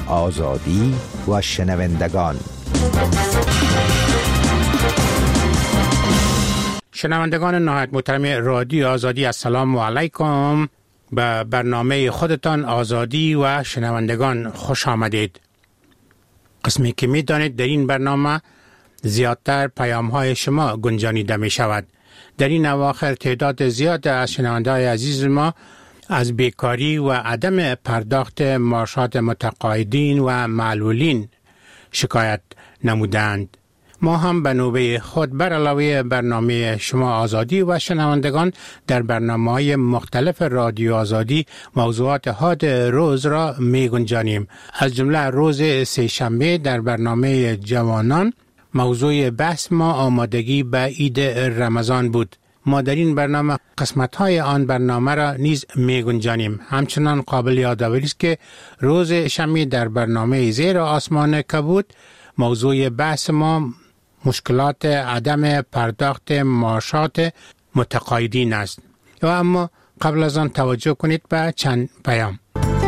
آزادی و شنوندگان. شنوندگان نهایت محترم رادیو آزادی، السلام علیکم. به برنامه خودتان آزادی و شنوندگان خوش آمدید. قسمی که می دانید در این برنامه زیادتر پیام های شما گنجانیده می شود. در این اواخر تعداد زیاد از شنونده های عزیز ما از بیکاری و عدم پرداخت معاشات متقاعدین و معلولین شکایت نمودند. ما هم به نوبه خود بر علاوه برنامه شما آزادی و شنوندگان در برنامه‌های مختلف رادیو آزادی موضوعات حاد روز را می گنجانیم. از جمله روز سه‌شنبه در برنامه جوانان موضوع بحث ما آمادگی به عید رمضان بود. ما در این برنامه قسمت‌های آن برنامه را نیز می گنجانیم. همچنان قابل یادآوری است که روز شنبه در برنامه زیر آسمان کبود موضوع بحث ما مشکلات عدم پرداخت معاشات متقاعدین است. و اما قبل از آن توجه کنید به چند پیام.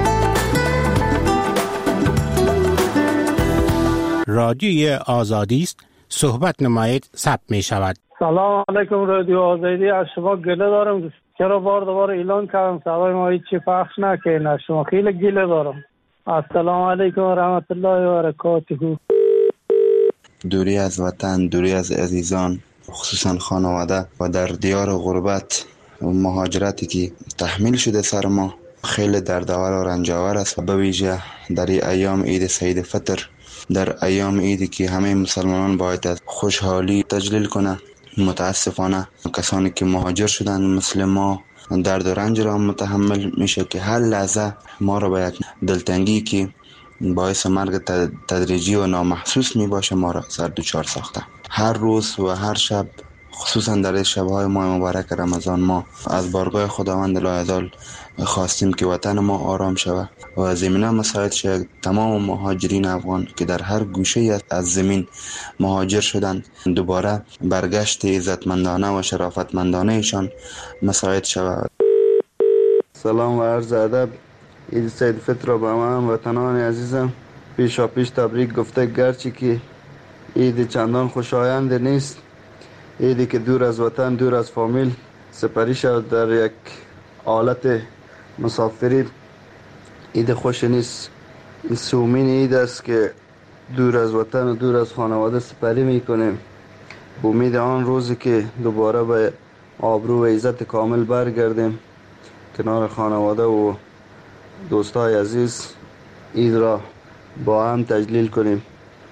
رادیوی آزادی است، صحبت نمایید، ثبت می شود. سلام علیکم رادیو آزادی، از شما گله دارم چرا بار دوباره اعلان کردم صدای ما هیچی پخش نکنید. از شما خیلی گله دارم. السلام علیکم و رحمت الله و برکاته. دوری از وطن، دوری از عزیزان، خصوصا خانواده و در دیار غربت و مهاجرتی که تحمیل شده سر ما خیلی دردآور و رنجاور است. و به ویژه در ایام عید سعید فطر، در ایام عیدی که همه مسلمانان باید از خوشحالی تجلیل کنه، متاسفانه کسانی که مهاجر شدن مثل ما درد و رنج را متحمل میشه که هر لحظه ما را به یک دلتنگی که باعث مرگ تدریجی و نامحسوس می باشه ما را سر دوچار ساخته. هر روز و هر شب، خصوصا در شبهای ماه مبارک رمضان، ما از بارگاه خداوند لایزال خواستیم که وطن ما آرام شود و زمینه مساعد شد تمام مهاجرین افغان که در هر گوشه از زمین مهاجر شدند دوباره برگشت عزتمندانه و شرافتمندانه ایشان مساعد شود. سلام و عرض ادب. عید سعید فطر را به همه وطنان عزیزم پیشا پیش تبریک گفته، گرچه که عید چندان خوشایند نیست، عیدی که دور از وطن، دور از فامیل سپری شد در یک حالت مسافری، عید خوش نیست. این سومین عید است که دور از وطن و دور از خانواده سپری میکنیم، با امید آن روزی که دوباره به آبرو و عزت کامل برگردیم کنار خانواده و دوستای عزیز عید را با هم تجلیل کنیم.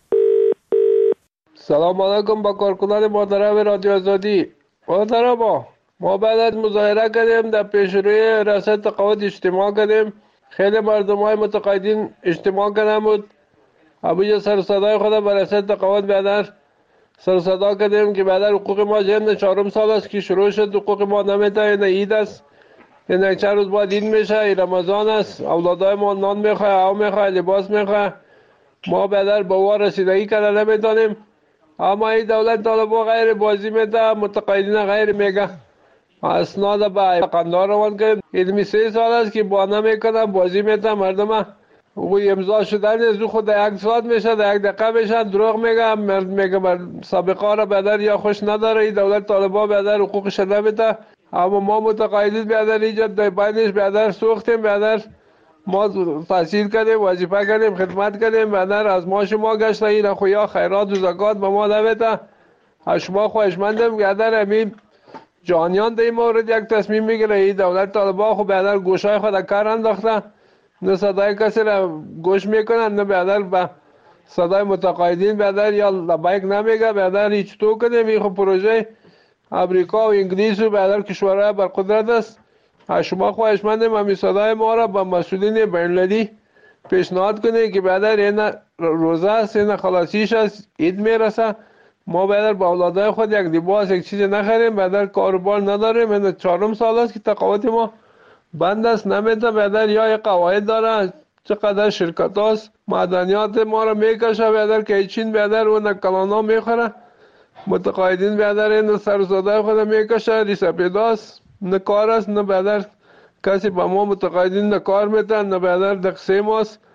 سلام علیکم با کارکنان محترم رادیو آزادی. محترم، ما بعد از مظاهره کردیم، در پیشروی ریاست تقاعد اجتماع کردیم، خیلی مردم های متقاعدین اجتماع کردن بود. ابوجا سر صدای خود به ریاست تقاعد بیادر سر صدا کردیم که بیادر حقوق ما جن 4 سال است که شروع شد، حقوق ما نمیده. این عید است، این چند روز بعد عید میشه، این رمضان است، اولادای ما نان میخواه، آب میخواه، لباس میخواه. ما بیادر به وار رسیدگی کرده نمیتونیم. اما این دولت طالبا غیر بازی میده، متقاعدین غیر میگه. اسناد به قندار روان کرد. علمی 3 سال است که بانه میکنه، بازی میده مردم. وی امضا شدن از خود 1 ساعت میشه، در 1 دقیقه میشه. دروغ میگه، مرد میگه سابقه را بیادر یا خوش نداره. این دولت طالبا بیادر حقوقش نمیده. اما ما متقاعدین بیادر اینجا در بینش بیادر سوختیم، بیادر ما تحصیل کردیم، وظیفه کردیم، خدمت کردیم، بیادر از ما شما گشته. این خویا خیرات و زکات به ما نمیده. از شما خواهشمندم بیادر همین جانیان در این مورد یک تصمیم میگیره. این دولت طالبا خب بیادر گوشای خود کار انداخته، نه صدای کسی را گوش میکنن، نه بیادر به صدای متقاعدین بیادر یا لبیک نمیگه. بیادر هیچ تو کنیم. این خب پروژه امریکا و انگلیس و بیادر کشورهای برقدرت است. از شما خواهشمندم همین صدای ما را به مسئولین بین‌المللی پیشنهاد کنید که بیادر این روزه است، این خلاصیش است، عید میرسه. ما بیادر با اولادای خود یک لباس یک چیز نخریم، بیادر کاروبار نداریم. این 4 سال است که تقاعد ما بند است، نمیده. بیادر یا قواعد داره، چقدر شرکت هاست معدنیات ما را میکشه بیادر که چین بیادر اون کلانا میخوره. متقاعدین بیادر این سرزاده خود میکشه، ریسه پیداست، نه کار است، نه بیادر کسی با ما متقاعدین نه کار میتن، نه بیادر دقصه ماست.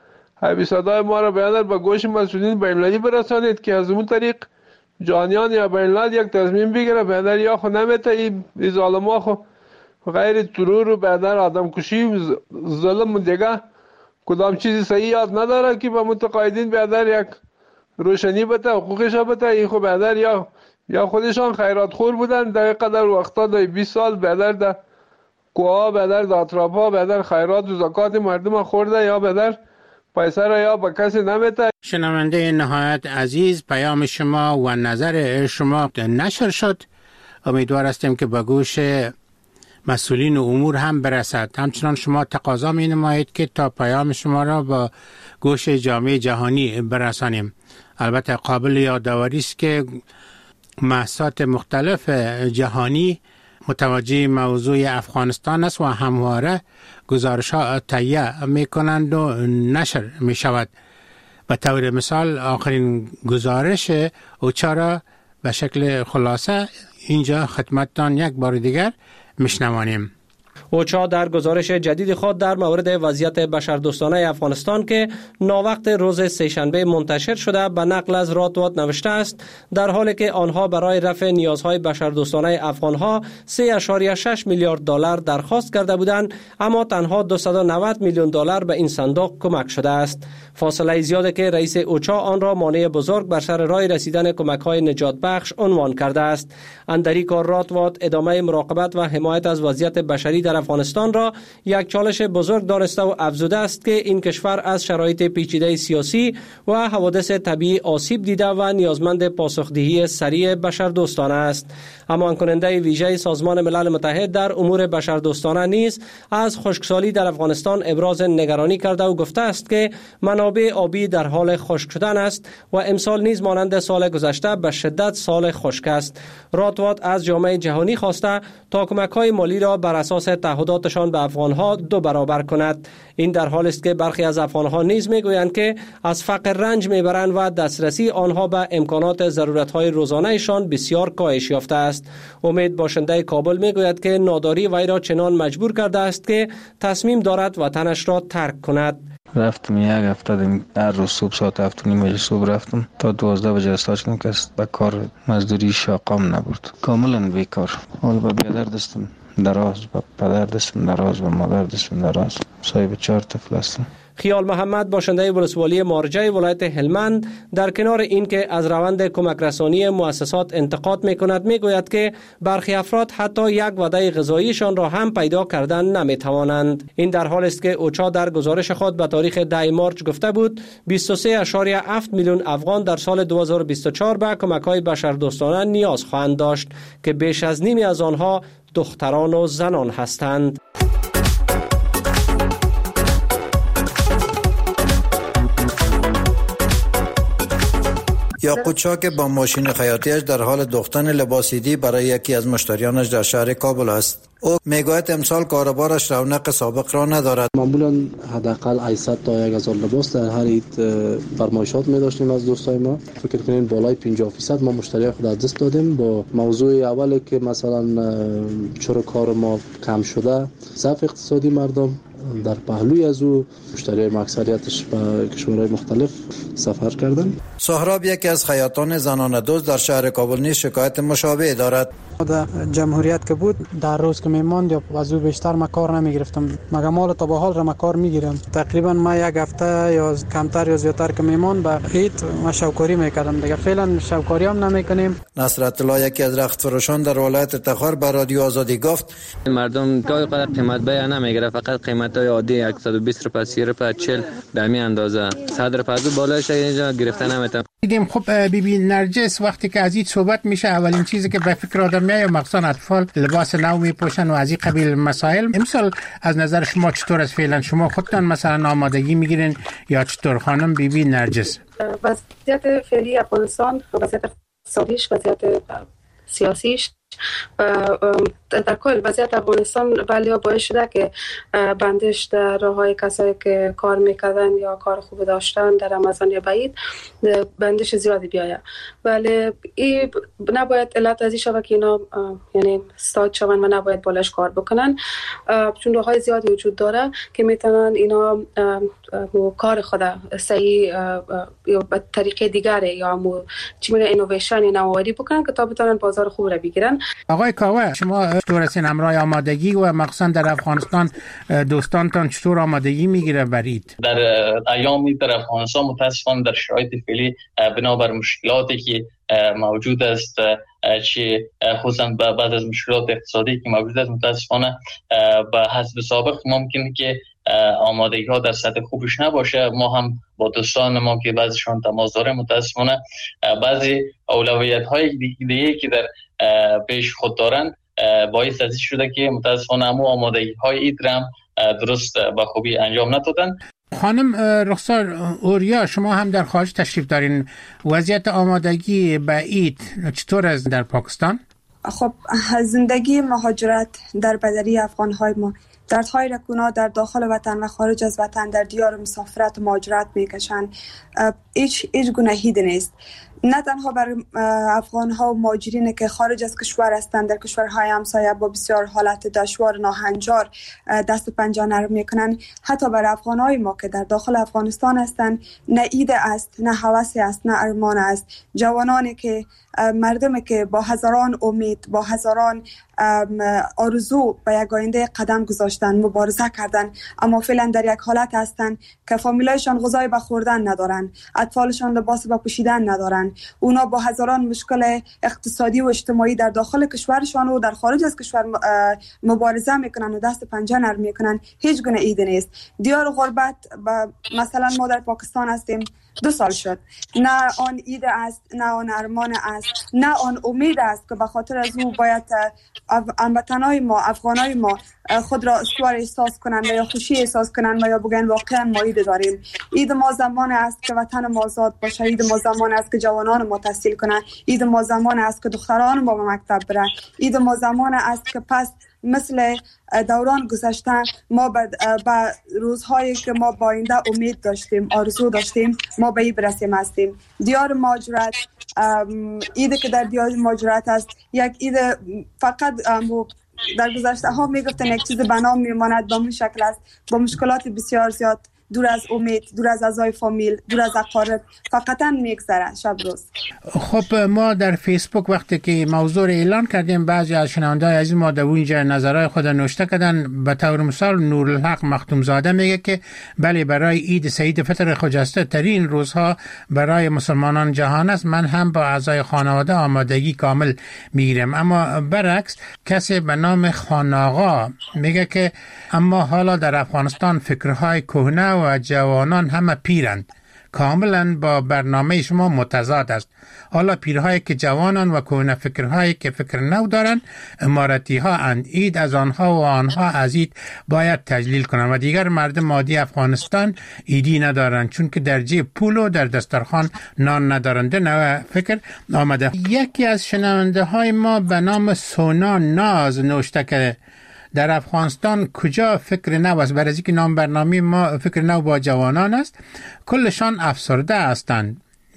همین صدای ما را بیادر به گوش مسئولین بین‌المللی برسانید که از اون طریق جانیان یا بین‌الملل یک تصمیم بگیره بیادر یا خو نمیته این ظالما خو غیر ترور و بیادر آدم کشی و ظلم دیگه کدام چیزی صحیح یاد نداره که به متقاعدین بیادر یک روشنی بده، حقوقش بده. این خو بیادر یا خودشان خیرات خور بودن در قدر وقتا در 20 سال بیادر در کوها بیادر در اطرافها بیادر خیرات و زکات مردم خورده یا بیادر پیسه را یا به کسی نمیده. شنونده نهایت عزیز، پیام شما و نظر شما نشر شد. امیدوار هستیم که به گوش مسئولین امور هم برسد. همچنان شما تقاضا می نمایید که تا پیام شما را با گوش جامعه جهانی برسانیم. البته قابل یادآوری است که مؤسسات مختلف جهانی متوجه موضوع افغانستان است و همواره گزارش‌ها تهیه می‌کنند و نشر می‌شود. به طور مثال آخرین گزارش اوچا را به شکل خلاصه اینجا خدمتتان یک بار دیگر میشنوانیم. اوچا در گزارش جدید خود در مورد وضعیت بشردوستانه افغانستان که ناوقت روز سه‌شنبه منتشر شده به نقل از راتوات نوشته است در حالی که آنها برای رفع نیازهای بشردوستانه افغانها 3.6 میلیارد دلار درخواست کرده بودند، اما تنها 290 میلیون دلار به این صندوق کمک شده است. فاصله زیاده که رئیس اوچا آن را مانع بزرگ بر سر راه رسیدن کمک‌های نجات بخش عنوان کرده است. اندری کار راتوات ادامه مراقبت و حمایت از وضعیت بشری در افغانستان را یک چالش بزرگ دانسته و افزوده است که این کشور از شرایط پیچیده سیاسی و حوادث طبیعی آسیب دیده و نیازمند پاسخدهی سریع بشردوستانه است. اما کننده ویژه سازمان ملل متحد در امور بشردوستانه نیز از خشکسالی در افغانستان ابراز نگرانی کرده و گفته است که منابع آبی در حال خشک شدن است و امسال نیز مانند سال گذشته به شدت سال خشک است. راتوات از جامعه جهانی خواسته تا کمک‌های مالی را بر اساس تعهداتشان به افغانها 2 برابر کند. این در حالی است که برخی از افغانها نیز میگویند که از فقر رنج میبرند و دسترسی آنها به امکانات ضرورت‌های روزانه‌شان بسیار کاهش یافته است. امید باشنده کابل میگوید که ناداری وی را چنان مجبور کرده است که تصمیم دارد وطنش را ترک کند. رفتم یک هفته در روز صبح ساعت 7:30 صبح رفتم تا 12 بجه استاش کنم که به کار مزدوری شاقام نبود، کاملا بیکار. حال به بیادر دستم دراز، به پدر دستم دراز، به مادر دستم دراز، صاحب 4 طفل هستم. خیال محمد باشنده ولسوالی مارجه ولایت هلمند در کنار این که از روند کمک رسانی مؤسسات انتقاد میکند میگوید که برخی افراد حتی یک وعده غذاییشان را هم پیدا کردن نمیتوانند. این در حالی است که اوچا در گزارش خود به تاریخ 10 مارچ گفته بود 23.7 میلیون افغان در سال 2024 به کمک‌های بشردوستانه نیاز خواهند داشت که بیش از نیمی از آنها دختران و زنان هستند. یاقوت‌شاه که با ماشین خیاطیش در حال دوختن لباسیدی برای یکی از مشتریانش در شهر کابل است. او میگوید امسال کاروبارش رونق سابق را ندارد. معمولا حداقل 800 تا 1000 لباس در هر عید فرمایشات می داشتیم از دوستای ما. فکر کنین بالای 50% ما مشتری خود از دست دادیم. با موضوع اولی که مثلا چرا کار ما کم شده، ضعف اقتصادی مردم، در پهلوی از او مشتری اکثریتش به کشورهای مختلف سفر کردن. سهراب یکی از خیاطان زنانه دوست در شهر کابل نیز شکایت مشابه دارد. در جمهوریت که بود در روز که میماند یا از او بیشتر ما کار نمیگرفتم، مگه مال تا به حال را ما کار میگیرم. تقریبا ما یک هفته یا کمتر یا زیادتر که میماند به عید ما شوکاری میکردم، دیگه فعلا شوکاری هم نمیکنیم. نصرت الله یکی از رخت فروشان در ولایت تخار به رادیو آزادی گفت مردم گاهی قدر قیمت بیان نمیگیره، فقط قیمتای عادی 120 روپیه 30 روپیه 40 در می اندازه، 100 روپیه از بالایش اینجا گرفته نمیتونم. دیدیم خب بیبی نرجس وقتی که از این صحبت میشه اولین چیزی که به فکر آدم میاد مخصوصا اطفال لباس نو میپوشن و از این قبیل مسائل. امسال از نظر شما چطور است؟ فعلا شما خودتان مثلا آمادگی میگیرین یا چطور خانم بیبی نرجس؟ وضعیت فعلی افغانستان، وضعیت اقتصادیش، وضعیت سیاسیش در کل وضعیت افغانستان بله باعث شده که بندش در راههای کسایی که کار میکردن یا کار خوب داشتن در رمضان بعید بندش زیادی بیاید، ولی این نباید علت از این شود که اینا یعنی استاد شوند و نباید بالاش کار بکنن، چون راههای زیادی وجود داره که میتونن اینا کار خود صحیح یا به طریقه دیگره یا چی میگه اینویشن یا نوآوری بکنن که تا بتونن بازار خوب را بگیرن. آقای کاوه، شما چطور هستین همراه آمادگی و مخصوصا در افغانستان دوستانتان چطور آمادگی میگیره برید؟ در ایامی در افغانستان متاسفانه در شرایط فعلی بنابر مشکلاتی که موجود است، چه خصوصا بعد از مشکلات اقتصادی که موجود است، متاسفانه به حسب سابق ممکنه که آمادگی ها در سطح خوبش نباشه. ما هم با دوستان ما که بعضیشون تماس داریم، متاسفانه بعضی اولویت های دیگه که در پیش خود دارن باعث از این شده که متاسفانه همون آمادگی های اید هم درست به خوبی انجام ندادن. خانم رخسار اوریا، شما هم در خارج تشریف دارین، وضعیت آمادگی به اید چطور است در پاکستان؟ خب زندگی مهاجرت در بدری افغان‌های ما دردهای رکونا در داخل وطن و خارج از وطن در دیار مسافرت و مهاجرت میکشند. هیچ گناهی نیست، نه تنها بر افغان‌ها و مهاجرین که خارج از کشور هستند در کشورهای همسایه با بسیار حالت دشوار ناهنجار دست و پنجه نرم میکنن، حتی بر افغان‌های ما که در داخل افغانستان هستند نه ایده است، نه هوسی است، نه ارمان است. جوانانی که مردمی که با هزاران امید، با هزاران آرزو به یک آینده قدم گذاشتن، مبارزه کردن، اما فعلا در یک حالت هستن که فامیلایشان غذای به خوردن ندارن، اطفالشان لباس به پوشیدن ندارن. اونا با هزاران مشکل اقتصادی و اجتماعی در داخل کشورشان و در خارج از کشور مبارزه میکنن و دست پنجه نرم میکنن. هیچ گونه ایده نیست. دیار غربت مثلا ما در پاکستان هستیم 2 سال شد، نه آن ایده است، نه آن ارمان است، نه آن امید است که به خاطر از او باید هموطنای ما، افغانای ما خود را استوار احساس کنند یا خوشی احساس کنند و یا بگن واقعا ما ایده داریم. اید ما زمان است که وطن ما آزاد باشه، اید ما زمان است که جوانان ما تحصیل کنند، اید ما زمان است که دختران ما به مکتب برن، اید ما زمان است که پس مثل دوران گذشته ما به روزهایی که ما با آینده امید داشتیم، آرزو داشتیم، ما به این برسیم هستیم. دیار مهاجرت، ایده که در دیار مهاجرت است یک ایده فقط در گذشته ها میگفتن یک چیز به نام میماند، به این شکل است، با مشکلات بسیار زیاد، دور از امید، دور از اعضای فامیل، دور از اقارب، فقطاً میگذره شب روز. خب ما در فیسبوک وقتی که موضوع اعلان کردیم، بعضی از شنونده‌های عزیز ما در اونجا نظرهای خود نوشته کردن. به طور مثال نورالحق مختوم زاده میگه که بله برای عید سعید فطر خجسته ترین روزها برای مسلمانان جهان است، من هم با اعضای خانواده آمادگی کامل میگیرم. اما برعکس کسی به نام خاناغا میگه که اما حالا در افغانستان فکرهای کهنه و جوانان همه پیرند، کاملا با برنامه شما متضاد است. حالا پیرهایی که جوانان و کهنه فکرهایی که فکر نو دارند امارتی ها اند، اید از آنها و آنها از اید باید تجلیل کنند و دیگر مردم عادی افغانستان ایدی ندارند چون که در جیب پول و در دسترخوان نان ندارند. نوع فکر آمده. یکی از شنونده های ما به نام سونا ناز نوشته که در افغانستان کجا فکر نو است؟ برای اینکه نام برنامه ما فکر نو با جوانان است، کلشان افسرده هستند.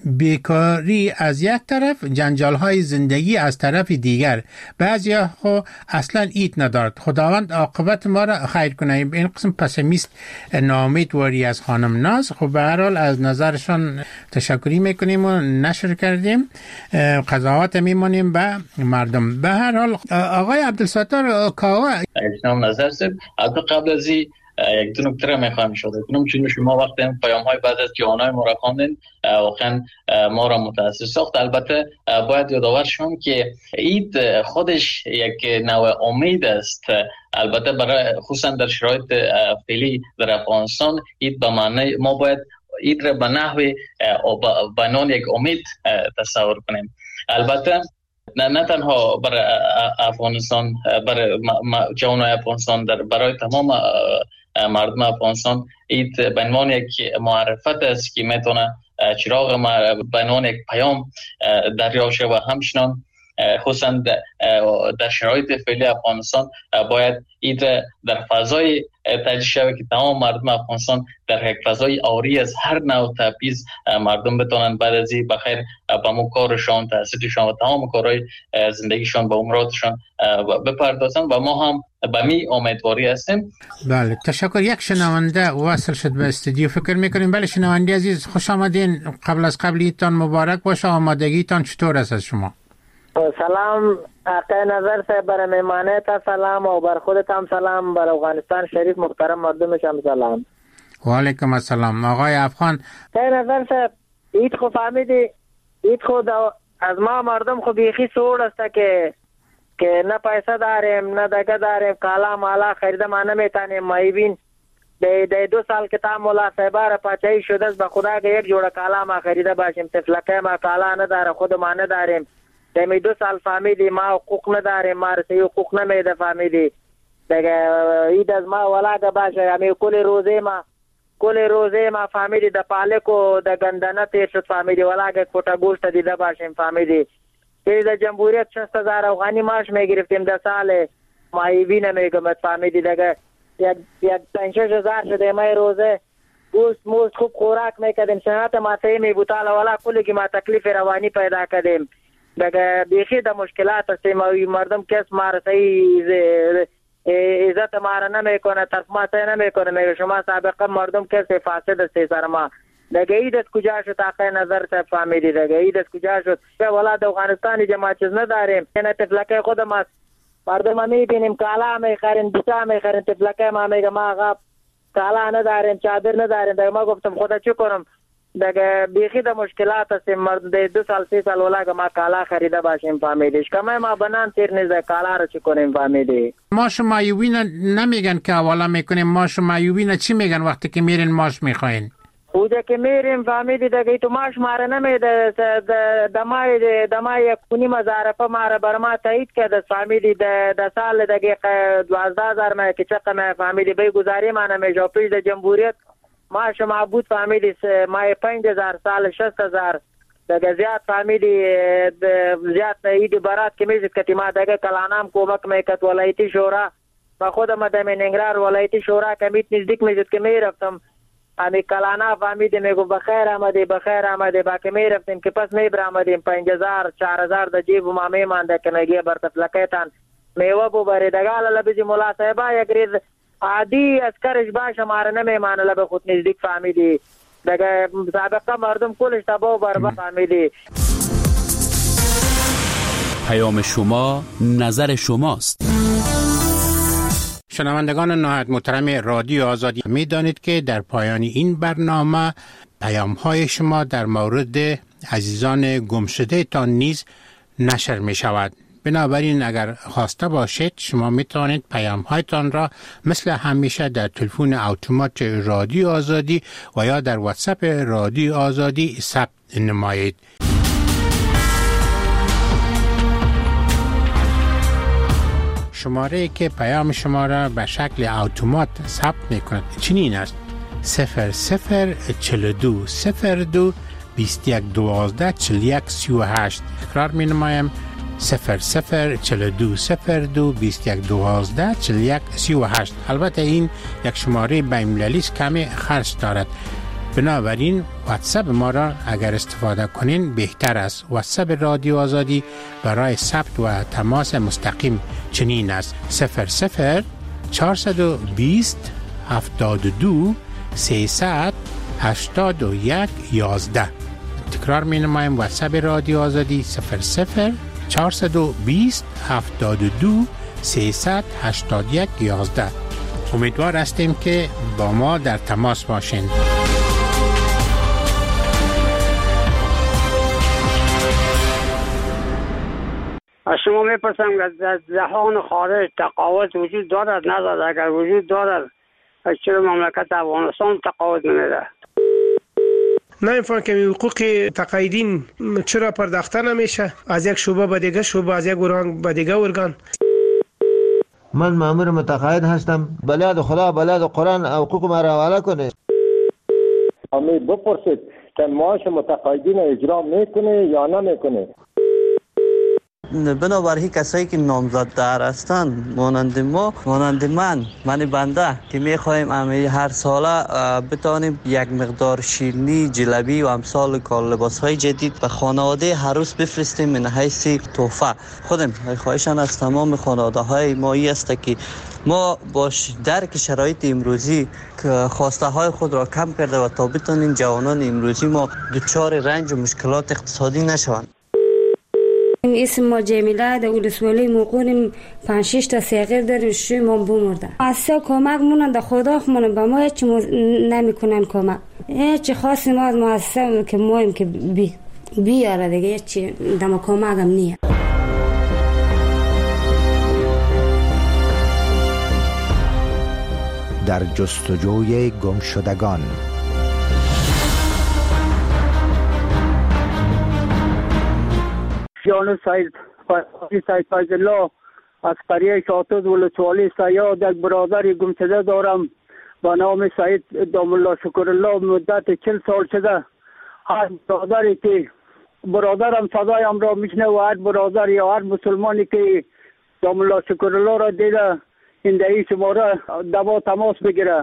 بیکاری از یک طرف، جنجال های زندگی از طرف دیگر. بعضی خو اصلا اید ندارد. خداوند عاقبت ما را خیر کنه. این قسم پسیمیست ناامیدواری از خانم ناز. خب به هر حال از نظرشان تشکری میکنیم و نشر کردیم، قضاوت میمونیم به مردم. به هر حال آقای عبدالستار کاوه نام نظر سب قبل از یک دو نکته را میخواهم اشاره کنم، چون شما وقتی پیام های بعد از جوانای ما را خواندین واقعا ما را متاثر ساخت. البته باید یادآور شوم که اید خودش یک نوع امید است. البته برای خصوصا در شرایط فعلی در افغانستان اید به معنی ما باید اید را به نحوی به نوع یک امید تصور کنیم. البته نه تنها برای افغانستان، برای جوانای افغانستان، برای تمام مردم افغانستان اید به عنوان یک معرفت است که میتونه چراغ به عنوان یک پیام دریافت شود و همچنان خصوصا در شرایط فعلی افغانستان باید این در فضای تجدید شود که تمام مردم افغانستان در یک فضای آری از هر نوع تبعیض مردم بتونن بعد از این بخیر به مو کارشان، تحصیلشان و تمام کارهای زندگیشان به اموراتشان بپردازن و ما هم به می امیدواری هستیم. بله تشکر. یک شنونده وصل شد به استودیو، فکر میکنیم. بله شنونده عزیز خوش آمدین. قبل از قبلیتان مبارک باشه. آمادگیتان چطور است از شما؟ سلام آقای نظر صاحب، برای مهمانیت سلام و بر خودت هم سلام، بر افغانستان شریف محترم مردمش هم سلام. و علیکم السلام. آقای افغان، آقای نظر صاحب اید خو فهمیدی، اید خود از ما مردم خو بیخی سوڑ است که نه پیسه داریم نه دگه داریم، کالا مالا خریده ما نمیتانیم. مایبین ده 2 سال که تا مولا صاحبه را پاچایی شده است، به خدا که یک جوڑه کالا ما خریده باشیم، تفلکه ما کالا نداره، خود ما نداریم. دمی 2 سال فهمیدی ما حقوق نداریم، ما رسی حقوق نمیده فهمیدی. دیگه اید از ما ولاده باشه، همی کل روزه ما فهمیدی ده پالک و ده گندنه تیر شد فهمیدی، ولاده کوتا گوشت دیده باشیم فهمیدی. که ده جمهوریت 60,000 افغانی معاش میگرفتیم 10 سال مایوی نمیگمد فهمیدی. دیگه یک 5-6 هزار شده ما روزه گوشت موست خوب خوراک میکردیم، صحت ما سهی میبوتال ولا کلی که ما تکلیف روانی پیدا کردیم. دیگه بیخی ده مشکلات است، مردم کس ما را صحیح عزت ما را نمیکنه، طرف ما صحیح نمیکنه، میگه شما سابقا مردم کسی فاسد است سر ما. دیگه ایدت کجا شد آقای نظر صاحب فهمیدی؟ دیگه ایدت کجا شد؟ که ولاد افغانستانی جماع چیز نداریم، این تفلکه خود ما مردم ما میبینیم کالا میخرین، بیسا میخرین، تفلکه ما میگه ما آقا کالا نداریم، چادر نداریم. دیگه ما گفتم خدا چی کنم؟ دیگه بیخی ده مشکلات هستیم، مرد 2 سال 3 سال ولا که ما کالا خریده باشیم فهمیدیش، کمه ما بنان تیر نیزه کالا رو چی کنیم فهمیدی. ماش مایوبی نمیگن که اولا میکنیم، ماش مایوبی چی میگن وقتی که میرین ماش میخواین؟ اوجه که میریم فهمیدی دیگه تو ماش ماره نمیده، دمای کنی مزارفه ماره بر ما تایید کرده فهمیدی. ده سال دیگه 12,000 ما که چقه ما فهمیدی بی گذاری ما نمیشه. پیش ده جمهوریت ماش معبود فهمیدی مای 5,000 سال 6,000 دیگه زیاد فهمیدی، زیاد ایدی برات که میشد که ما دیگه کلانام کمک میکرد ولایتی شورا و خودم دم ننگرهار ولایتی شورا کمیت نزدیک میشد که میرفتم امی کلانا فهمیدی میگو بخیر آمده با که میرفتیم که پس میبرامدیم 5,000 4,000 در جیب ما میمانده که نگیه بر تفلکیتان میوه ببری. دگال لبیزی مولا صاحبه یک ریز عادی اسکرش باشه ماره نمیمانه لب خود نزدیک فهمیدی. دیگه سابقه مردم کلش تبا و بربا فهمیدی. پیام شما نظر شماست. شنوندگان نهایت محترم رادیو آزادی، می دانید که در پایان این برنامه پیام های شما در مورد عزیزان گمشده تان نیز نشر می شود. بنابراین اگر خواسته باشید شما می توانید پیام هایتان را مثل همیشه در تلفن اتومات رادیو آزادی و یا در واتساپ رادیو آزادی ثبت نمایید. شماره که پیام شما را به شکل اتومات ثبت می‌کند چنین است: 0042 02 21 12 41 38. تکرار می‌نمایم: 0042 02 21 12 41 38. البته این یک شماره بین‌المللی است، کمی خرج دارد، بنابراین واتساپ ما را اگر استفاده کنین بهتر است. واتساپ رادیو آزادی برای ثبت و تماس مستقیم چنین است: 00 420 72 300 81 11. تکرار می نمایم: واتساپ رادیو آزادی 00 420 72 300 81 11. امیدوار هستیم که با ما در تماس باشین. از شما میپرسم که در جهان خارج تقاعد وجود دارد ندارد؟ اگر وجود دارد چرا مملکت افغانستان تقاعد نمیده؟ نمیفهم که حقوق تقاعدین چرا پرداخته نمیشه از یک شعبه به دیگه شعبه، از یک ارگان به دیگه ارگان. من مأمور متقاعد هستم، بلاد خدا بلاد قرآن حقوق ما را حواله کنه. امید بپرسید که معاش متقاعدین اجرا میکنه یا نمیکنه. بنابراین کسایی که نامزد در هستند مانند ما، مانند من بنده که میخوایم هر ساله بتانیم یک مقدار شیرینی، جلبی و امثال کال لباسهای جدید به خانواده هر روز بفرستیم من حیث تحفه. خودم خواهشان از تمام خانواده های ما است که ما باش درک شرایط امروزی خواسته های خود را کم کرده و تا بتانیم جوانان امروزی ما دچار رنج و مشکلات اقتصادی نشوند. اسم ما جمیله در ولسوالی موقعیم 5-6 تا صغیر داریم، شوی ما بمرده. اصلا کمک مونن در خدا خمونن به ما هیچ نمیکنن کمک. هیچ خاصی ما از مؤسسه که مایم که بیاره دیگه هیچ دم کمک هم نیه. در جستجوی گمشدگان. جان سید فیض الله از قریه شاطد ولسوالی سیاد یک برادر گمشده دارم با نام سید دام الله شکر الله. مدت 40 سال شده هر برادری که برادرم صدایم را میشنه و هر برادر یا هر مسلمانی که دام الله شکر الله را دیده این دهی شماره دوا تماس بگیره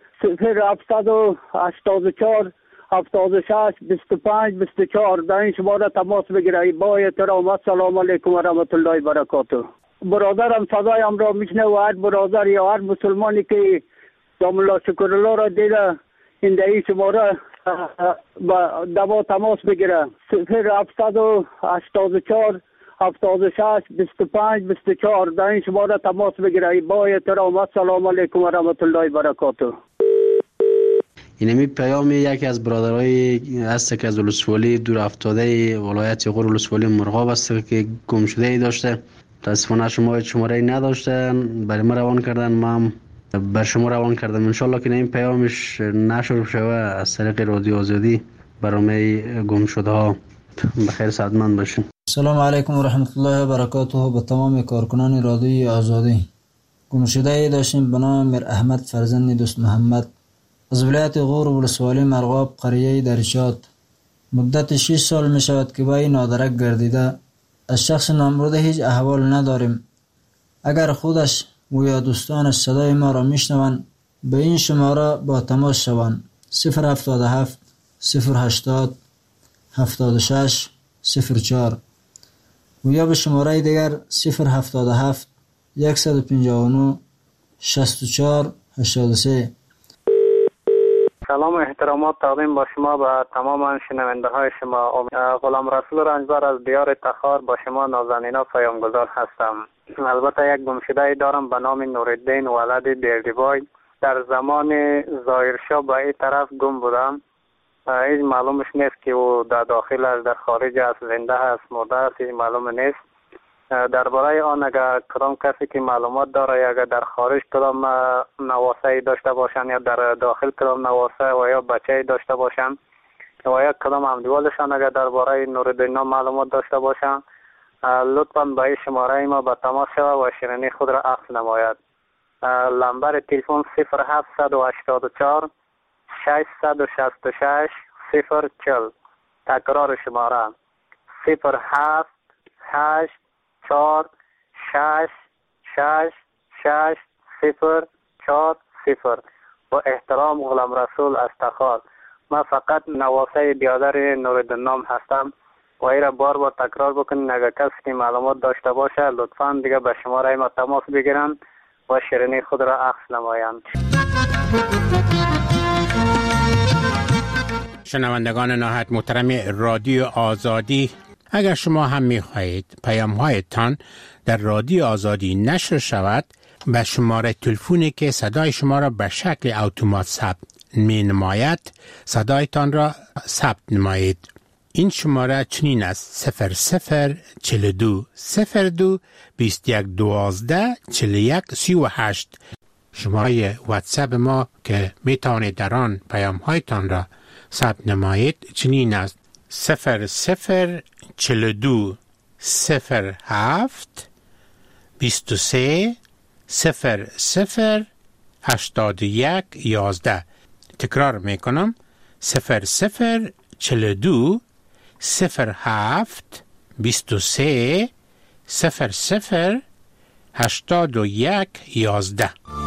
0784 76 25 24 در این شماره تماس بگیره. با احترام السلام علیکم و رحمت الله و برکاته. برادرم صدایم را میشنه و هر برادر یا هر مسلمانی که دام الله شکر الله را دیده این دهی شماره دوا تماس بگیره 0784 76 25 24 در این شماره تماس بگیره. با احترام السلام علیکم و رحمت الله و برکاته. اینمی پیام یکی از برادرای است که از ولسوالی دور افتاده ولایت غور ولسوالی مرغاب است که گم شده ای داشته. متاسفانه شما شماره نداشتن، برای ما روان کردن، ما بر شما روان کردم. ان شاء الله که این پیامش نشر شود از طریق رادیو آزادی برنامه گم شده ها. بخیر سعادتمند باشین. سلام علیکم و رحمت الله و برکاته. به تمام کارکنان رادیوی آزادی. گم شده ای داشتیم به نام میر احمد فرزند دوست محمد از ولایت غور ولسوالی مرغاب قریه درشات. مدت 6 سال می شود که با این نادرک گردیده. از شخص نامبرده هیچ احوال نداریم. اگر خودش و یا دوستانش صدای ما را میشنوند به این شماره با تماس شوند 077 080 76 04 و یا به شماره دیگر 077 159 64 83. سلام و احترامات تقدیم با شما به تمام شنونده های شما. غلام رسول رنجبر از دیار تخار با شما نازنینا پیامگذار هستم. البته یک گمشده دارم به نام نورالدین ولد بیردیبای. در زمان ظاهرشاه به این طرف گم بودم. هیچ معلومش نیست که او در داخل است، در خارج است، زنده است، مرده است، هیچ معلوم نیست. درباره آن اگر کدام کسی که معلومات داره یا اگر در خارج کدام نواسه داشته باشن یا در داخل کدام نواسه و یا بچه داشته باشن و یا کدام همدیوالشان اگر درباره نورالدین معلومات داشته باشن لطفا به این شماره ما به تماس شود و شیرینی خود را عکس نماید. نمبر تلفن 0784 666 040. تکرار شماره 078 4 6 6 6 0 4 0. با احترام غلام رسول از تخار. من فقط نواسه بیادر نورالدین هستم و ای را بار تکرار بکنین. اگر کسی که معلومات داشته باشه لطفا دیگه به شماره ما تماس بگیرن و شیرینی خود را عکس نمایند. شنوندگان نهایت محترم رادیو آزادی، اگر شما هم می‌خواهید پیام‌هایتان در رادیو آزادی نشر شود، به شماره تلفنی که صدای شما را به شکل اتومات ثبت می‌نماید صدایتان را ثبت نمایید. این شماره چنین است: 0042 02 21 12 41 38. شماره واتساپ ما که میتوانید در آن پیام‌هایتان را ثبت نمایید چنین است: 0042 07 23 00 81 11. تکرار میکنم: 0042 07 23 008111.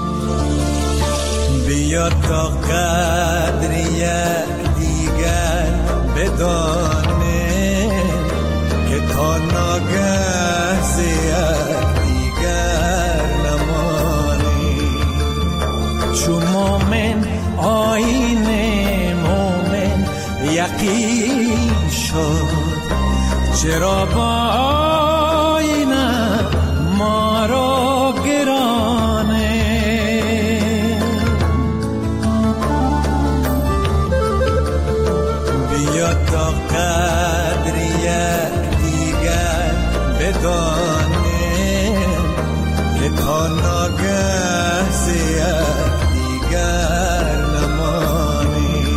بیا تا قدر یک دیگر بدانه که تا ناگه زیاد دیگر نمانی. چو مومن آیین مومن یقین شد، چرا با آینه ما را گرانه. بیا تا قدر یک دیگر بدانه که تا ناگه زیاد دیگر نمانی.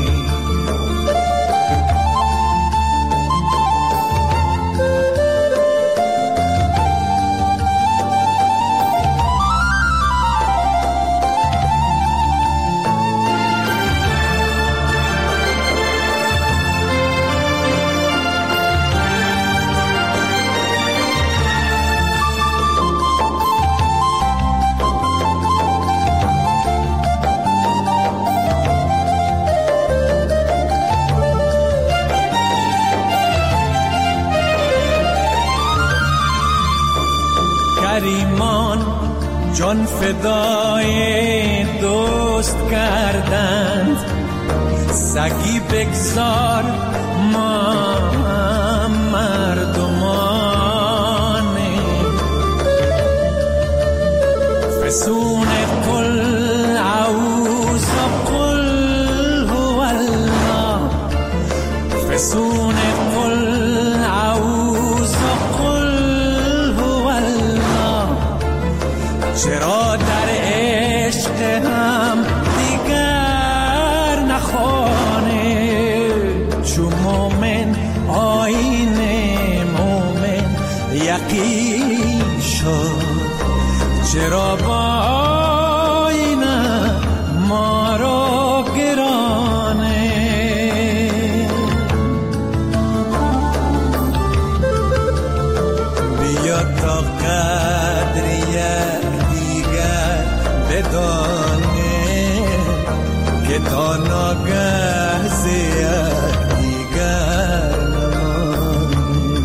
کریمان جان فدای دوست کردند، سگی بگذار ما مردمانیم. فسون قل اعوذ قل هو الله، فسون قل اعوذ قل هو الله. چرا در عشق هم دیگر نخوانه؟ چو مومن آیین مومن یقین شد، چرا با آینه ما را گرانه. بیا تا قدر یک دیگر بدانه که تا ناگه زیاد دیگر نمانی.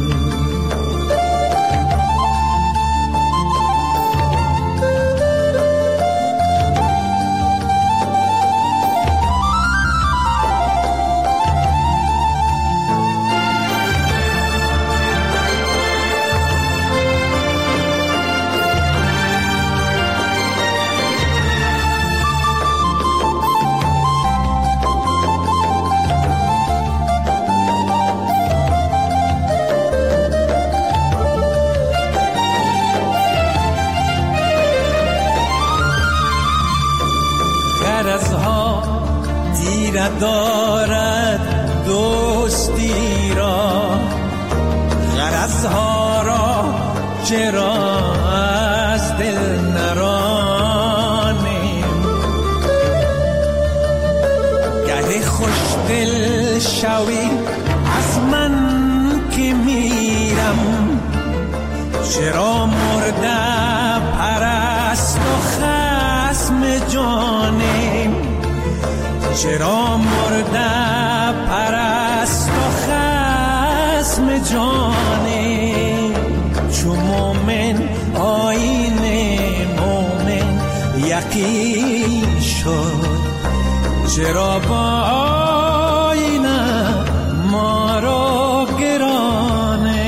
غرضها تیره دارد دوستی را، غرضها را چرا از دل نرانیم. گه خوش دل شوی از من که میرم، چرا مرده پرست و خصم جانیم. چرا مرده پرست و خصم جانیم. چو مومن آیین مومن یقین شد، چرا با آینه ما را گرانه.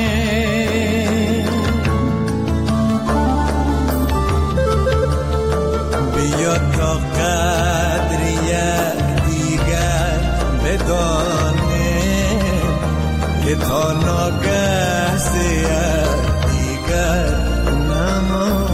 بیا تا قدر یک دیگر بدانه که تا ناگه زیاد دیگر نمانی.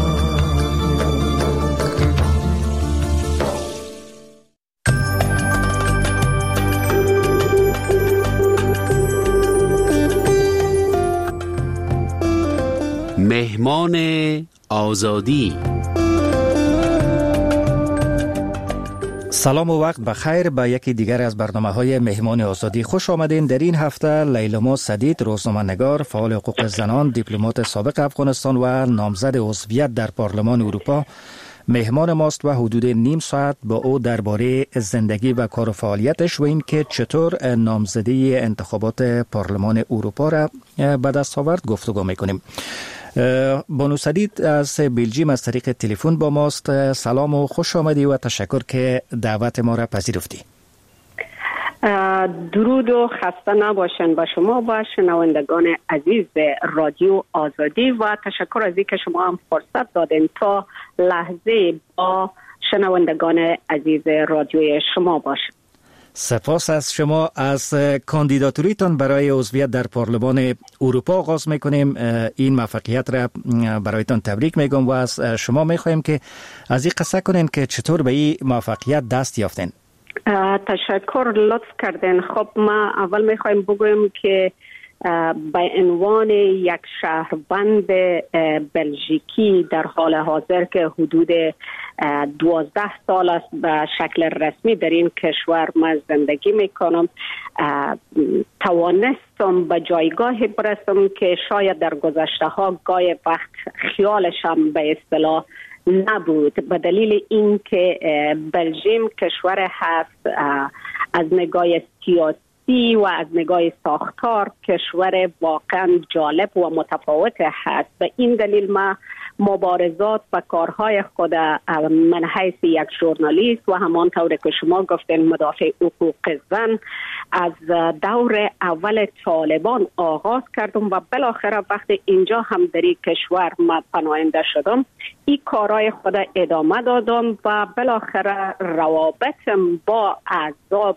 مهمان آزادی. سلام و وقت بخیر به یکی دیگر از برنامه‌های مهمان آزادی. خوش آمدین. در این هفته لیلما سدید، روزنامه‌نگار، فعال حقوق زنان، دیپلمات سابق افغانستان و نامزد عضویت در پارلمان اروپا مهمان ماست و حدود نیم ساعت با او درباره زندگی و کار و فعالیتش و اینکه چطور نامزدی انتخابات پارلمان اروپا را به دست آورد گفتگو می‌کنیم. بانو سدید از بلژیم از طریق تلفن با ماست. سلام و خوش آمدی و تشکر که دعوت ما را پذیرفتی. درود و خسته نباشن با شما و شنوندگان عزیز رادیو آزادی و تشکر از اینکه شما هم فرصت دادین تا لحظه با شنوندگان عزیز رادیوی شما باشیم. سپاس از شما. از کاندیداتوریتان برای عضویت در پارلمان اروپا آغاز میکنیم. این موفقیت را برایتان تبریک میگم و از شما میخوایم که از این قصه کنین که چطور به این موفقیت دست یافتین. تشکر، لطف کردین. خب ما اول میخوایم بگویم که به عنوان یک شهروند بلژیکی در حال حاضر که حدود 12 سال است به شکل رسمی در این کشور من زندگی میکنم، توانستم به جایگاهی برسم که شاید در گذشته ها گاهی وقت خیالشم به اصطلاح نبود، به دلیل اینکه بلژیم کشور هست از نگاه سیاسی و از نگاه ساختار کشور واقعا جالب و متفاوت هست. به این دلیل ما مبارزات و کارهای خود من حیث یک ژورنالیست و همانطور که شما گفتین مدافع حقوق زن از دور اول طالبان آغاز کردم و بالاخره وقتی اینجا هم در این کشور ما پناهنده شدم این کارهای خود ادامه دادم و بالاخره روابطم با احزاب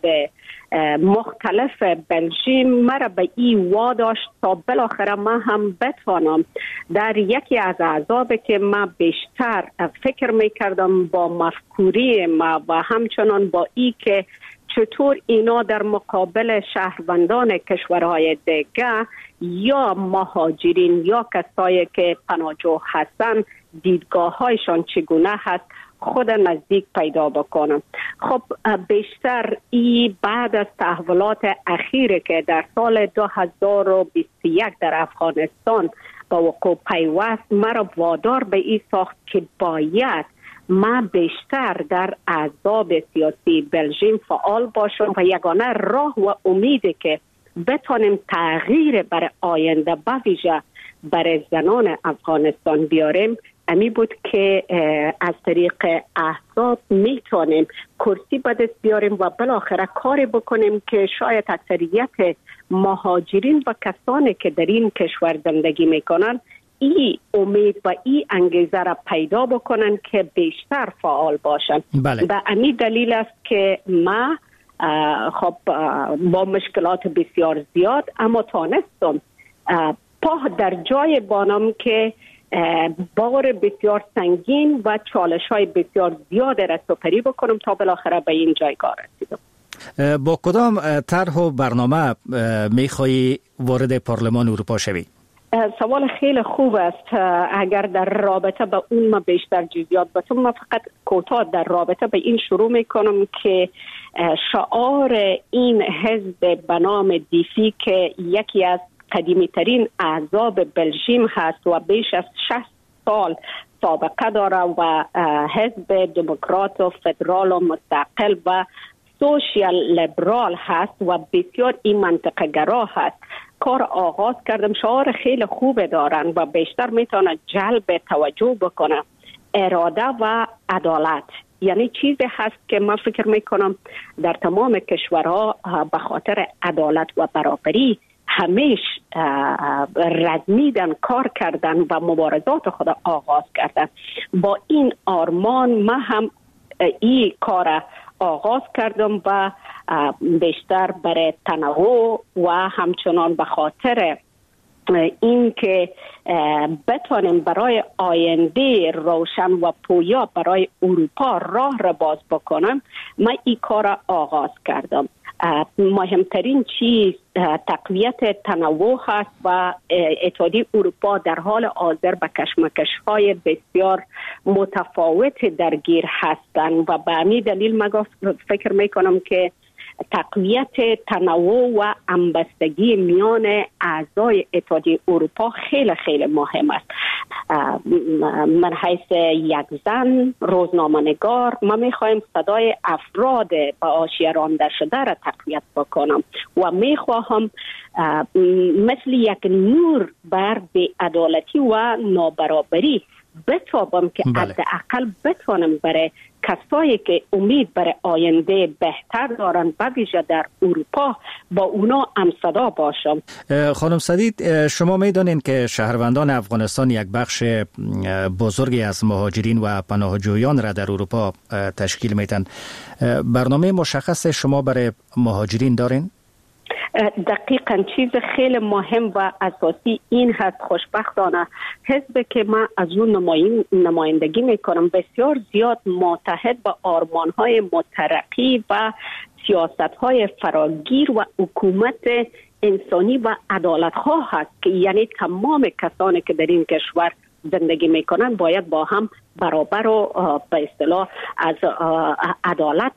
مختلف بلژیم مرا به این واداشت تا بالاخره ما هم بتوانم در یکی از احزاب که ما بیشتر فکر میکردم با مفکوری ما و همچنان با ای که چطور اینا در مقابل شهروندان کشورهای دیگه یا مهاجرین یا کسایی که پناهجو هستن دیدگاه هایشان چگونه هست خود نزدیک پیدا بکنم. خب بیشتر ای بعد از تحولات اخیره که در سال 2021 در افغانستان با وقوع پیوست مرا وادار به این ساخت که باید ما بیشتر در احزاب سیاسی بلژیم فعال باشم و یگانه راه و امیدی که بتونیم تغییر برای آینده به ویژه برای زنان افغانستان بیاریم امی بود که از طریق احزاب میتونیم کرسی به دست بیاریم و بالاخره کاری بکنیم که شاید اکثریت مهاجرین و کسانی که در این کشور زندگی میکنن این امید و این انگیزه را پیدا بکنن که بیشتر فعال باشن. بله. به امی دلیل است که ما خب با مشکلات بسیار زیاد اما تانستم پا در جای بانم که بار بسیار سنگین و چالش های بسیار زیاد را سپری بکنم تا بالاخره به این جایگاه رسیدم. با کدام طرح و برنامه میخوایی وارد پارلمان اروپا شوی؟ سوال خیلی خوب است. اگر در رابطه به اون ما بیشتر جزئیات بتونم، من فقط کوتاه در رابطه به این شروع میکنم که شعار این حزب به نام دیفی که یکی از قدیمی ترین احزاب بلژیم هست و بیش از 60 سال سابقه داره و حزب دموکرات و فدرال و مستقل و سوشیال لیبرال هست و بسیار این منطقه گرا هست. کار آغاز کردم، شعار خیلی خوب دارن و بیشتر میتونه جلب توجه بکنه. اراده و عدالت یعنی چیزی هست که من فکر میکنم در تمام کشورها به خاطر عدالت و برابری همیش رزمیدن، کار کردن و مبارزات خود آغاز کردن. با این آرمان من هم این کار آغاز کردم و بیشتر برای تنوع و همچنان به خاطر این که بتونیم برای آینده روشن و پویا برای اروپا راه را باز بکنم من این کار را آغاز کردم. مهمترین چیز تقویت تنوع هست و اتحادیه اروپا در حال حاضر به کشمکش‌های بسیار متفاوت درگیر هستند و به همین دلیل من فکر میکنم که تقویت تنوع و همبستگی میان اعضای اتحادیه اروپا خیلی خیلی مهم است. من حیث یک زن روزنامه‌نگار ما میخوایم صدای افراد با حاشیه رانده شده را تقویت بکنم و میخواهم مثل یک نور بر بی‌عدالتی و نابرابری بتابم که حداقل بتوانم برای کسایی که امید برای آینده بهتر دارن به ویژه در اروپا با اونا همصدا باشم. خانم سدید، شما میدانید که شهروندان افغانستان یک بخش بزرگی از مهاجرین و پناهجویان را در اروپا تشکیل میدن. برنامه مشخص شما برای مهاجرین دارین؟ دقیقاً چیز خیلی مهم و اساسی این هست. خوشبختانه حزب که من از اون نمایندگی میکنم بسیار زیاد متحد با آرمان‌های مترقی و سیاست‌های فراگیر و حکومت انسانی و عدالت‌خواه هست که یعنی تمام کسانی که در این کشور زندگی میکنن باید با هم برابر و به اصطلاح از عدالت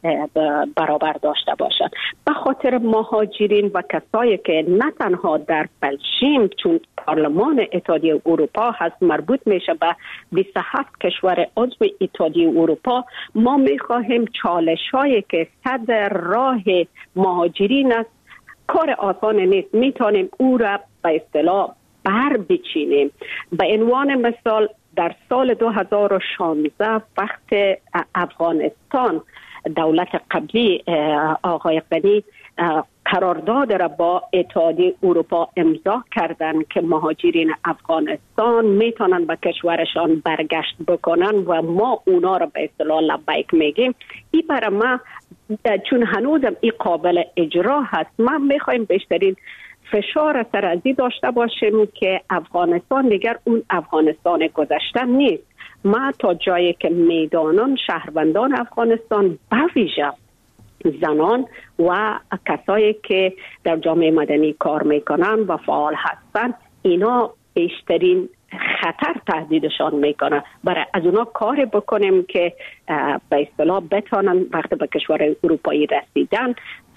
برابر داشته باشند. به خاطر مهاجرین و کسایی که نه تنها در بلژیم چون پارلمان اتحادیه اروپا هست مربوط میشه به 27 کشور عضو اتحادیه اروپا، ما میخواهیم چالش‌هایی که صدر راه مهاجرین است کار آسان نیست، میتونیم او را به اصطلاح بر بچینیم. به عنوان مثال در سال 2016 وقت افغانستان دولت قبلی آقای غنی قرارداد را با اتحادیه اروپا امضا کردند که مهاجرین افغانستان میتونن به کشورشان برگشت بکنن و ما اونا را به اصطلاح لبیک میگیم. این برای ما چون هنوزم این قابل اجرا هست، ما میخوایم بیشترین فشار سرازی داشته باشیم که افغانستان دیگر اون افغانستان گذشته نیست. ما تا جایی که میدانم شهروندان افغانستان به ویژه زنان و کسایی که در جامعه مدنی کار میکنن و فعال هستن اینا بیشترین خطر تهدیدشان میکنه. برای از اونا کار بکنیم که به اصطلاح بتانن وقتی به کشور اروپایی رسیدن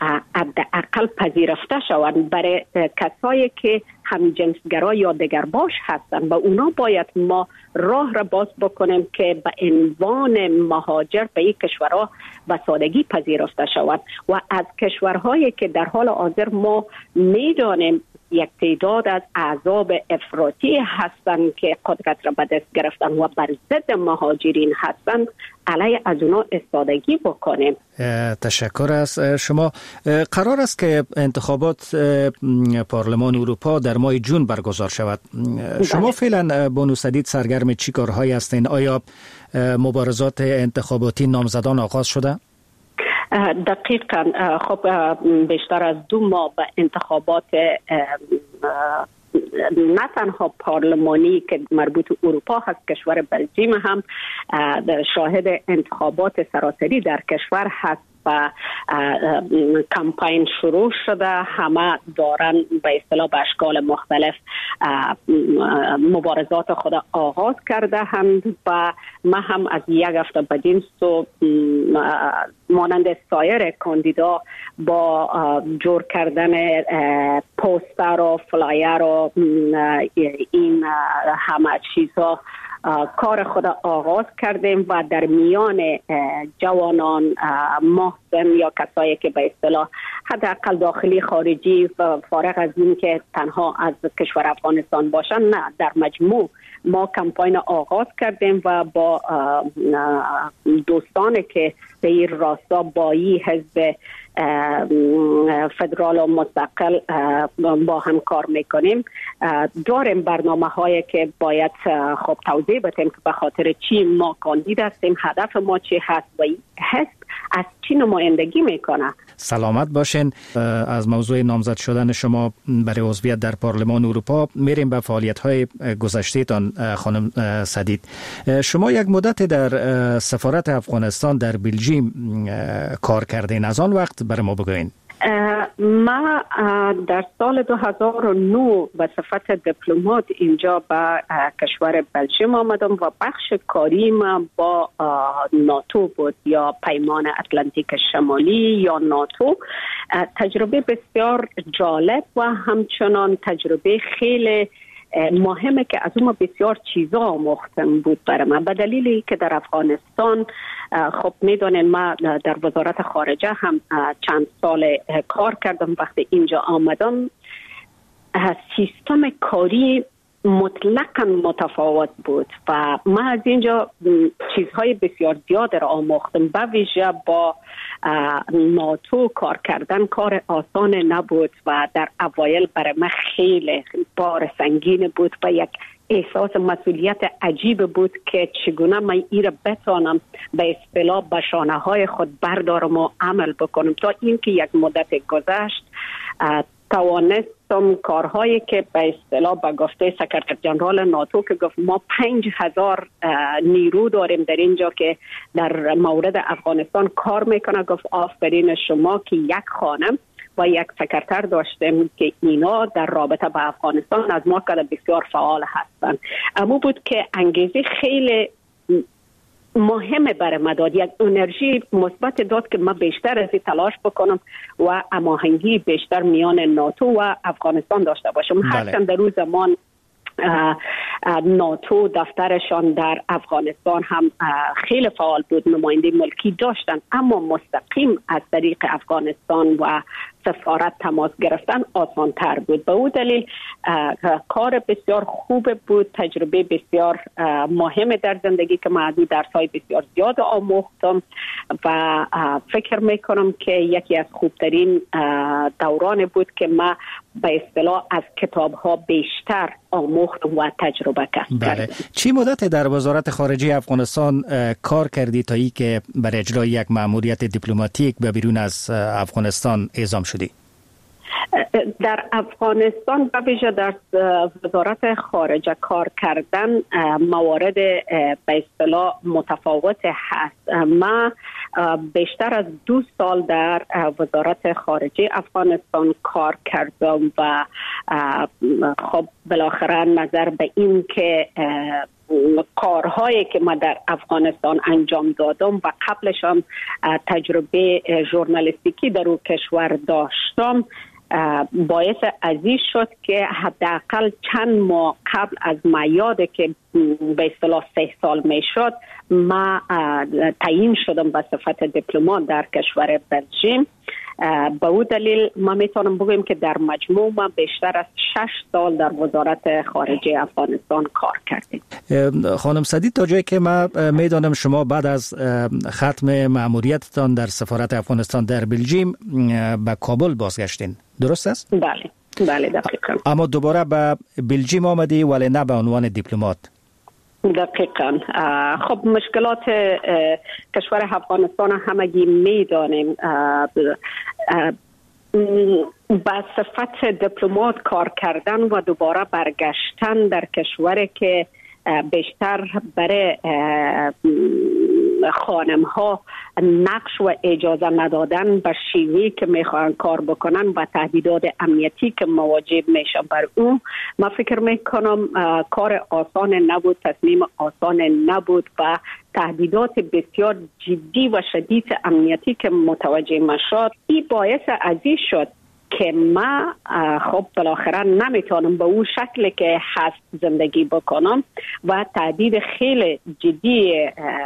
حداقل پذیرفته شوند. برای کسایی که همجنسگرا یا دگرباش هستن و اونا باید ما راه را باز بکنیم که به عنوان مهاجر به این کشورها به سادگی پذیرفته شوند. و از کشورهایی که در حال حاضر ما میدانیم یک تعداد از احزاب افراطی هستند که قدرت را به دست گرفتن و بر ضد مهاجرین هستند، علیه از اونا استادگی بکنیم. تشکر از شما. قرار است که انتخابات پارلمان اروپا در ماه جون برگزار شود. شما فعلا بانو سدید سرگرم چی کارهایی هستین؟ آیا مبارزات انتخاباتی نامزدان آغاز شده؟ دقیقاً. خب بیشتر از 2 ماه به انتخابات نه تنها پارلمانی که مربوط اروپا هست، کشور بلژیم هم شاهد انتخابات سراسری در کشور هست و کمپین شروع شده. همه دارن به اصطلاح به اشکال مختلف مبارزات خود آغاز کرده هم و ما هم از یک هفته بدین سو مانند سایر کاندیدا با جور کردن پوستر و فلایر و این همه چیزها کار خود آغاز کردیم و در میان جوانان محسن یا کسایی که به اصطلاح حداقل داخلی خارجی فارغ از این که تنها از کشور افغانستان باشن، نه، در مجموع ما کمپاین آغاز کردیم و با دوستانی که به این راستا با این حزب فدرال و مستقل با هم کار میکنیم. داریم برنامه هایی که باید خب توضیح بدیم که به خاطر چی ما کاندید هستیم، هدف ما چی هست و حزب از چی نمایندگی میکنه. سلامت باشین. از موضوع نامزد شدن شما برای عضویت در پارلمان اروپا میریم به فعالیت‌های گذشته تان. خانم سدید، شما یک مدت در سفارت افغانستان در بلژیم کار کردین، از آن وقت برای ما بگوین. ما در سال 2009 به صفت دیپلمات اینجا به کشور بلژیم آمدم و بخش کاری ما با ناتو بود یا پیمان اتلانتیک شمالی یا ناتو. تجربه بسیار جالب و همچنان تجربه خیلی مهمه که از اون بسیار چیزا آموختم بود برای من، به دلیلی که در افغانستان خب میدونین ما در وزارت خارجه هم چند سال کار کردم. وقتی اینجا آمدم سیستم کاری مطلقاً متفاوت بود و من از اینجا چیزهای بسیار زیاد را آموختم. به ویژه با ناتو کار کردن کار آسان نبود و در اوایل برای من خیلی بار سنگین بود و یک احساس مسئولیت عجیب بود که چگونه من این را بتانم به اصطلاح به شانه های خود بردارم و عمل بکنم. تا اینکه یک مدت گذشت توانستم کارهایی که به اصطلاح به گفته سکرتر جنرال ناتو که گفت ما 5000 نیرو داریم در اینجا که در مورد افغانستان کار میکنه، گفت آفرین شما که یک خانم و یک سکرتر داشتیم که اینا در رابطه با افغانستان از ما که بسیار فعال هستن. اما بود که انگیزه خیلی مهمه برای من داد، یک انرژی مثبت داد که من بیشتر از تلاش بکنم و هماهنگی بیشتر میان ناتو و افغانستان داشته باشم. هرچند در روز زمان ناتو دفترشان در افغانستان هم خیلی فعال بود، نماینده ملکی داشتن، اما مستقیم از طریق افغانستان و سفارت تماس گرفتن آسان تر بود. به او دلیل کار بسیار خوب بود، تجربه بسیار مهم در زندگی که من درس‌های بسیار زیاد آموختم و فکر میکنم که یکی از خوبترین دوران بود که من به اصطلاح از کتاب‌ها بیشتر آموختم و تجربه کردم. بله. چی مدت در وزارت خارجه افغانستان کار کردی تا ای که برای اجرای یک مأموریت دیپلماتیک به بیرون از افغانستان اعزام شدی؟ در افغانستان و ویژه در وزارت خارجه کار کردن موارد به اصطلاح متفاوت هست. ما بیشتر از 2 سال در وزارت خارجه افغانستان کار کردم و خب بالاخره نظر به این که کارهایی که ما در افغانستان انجام دادم و قبلش هم تجربه ژورنالیستیکی در اون کشور داشتم باعث عزیز شد که حداقل چند ماه قبل از میاده که به اصطلاح 3 سال میشد ما تعیین شدم به صفت دیپلمات در کشور بلژیم. به او دلیل ما میتونم بگویم که در مجموع ما بیشتر از 6 سال در وزارت خارجه افغانستان کار کردیم. خانم سدید، تا جایی که ما میدانم شما بعد از ختم مأموریتتان در سفارت افغانستان در بلژیم به کابل بازگشتین، درست است؟ بله دقیقاً. اما دوباره به بلژیم آمدی ولی نه به عنوان دیپلمات. دقیقاً. خب مشکلات کشور افغانستان همگی میدانیم. با صفت دیپلمات کار کردن و دوباره برگشتن در کشوری که بیشتر برای خانم ها نقش و اجازه ندادن به شیوهی که میخوان کار بکنن و تهدیدات امنیتی که مواجه میشن بر اون، من فکر میکنم کار آسان نبود، تصمیم آسان نبود و تهدیدات بسیار جدی و شدید امنیتی که متوجه شد، این باعث عزیز شد که ما خب بالاخره نمیتونم به اون شکل که هست زندگی بکنم و تهدید خیلی جدی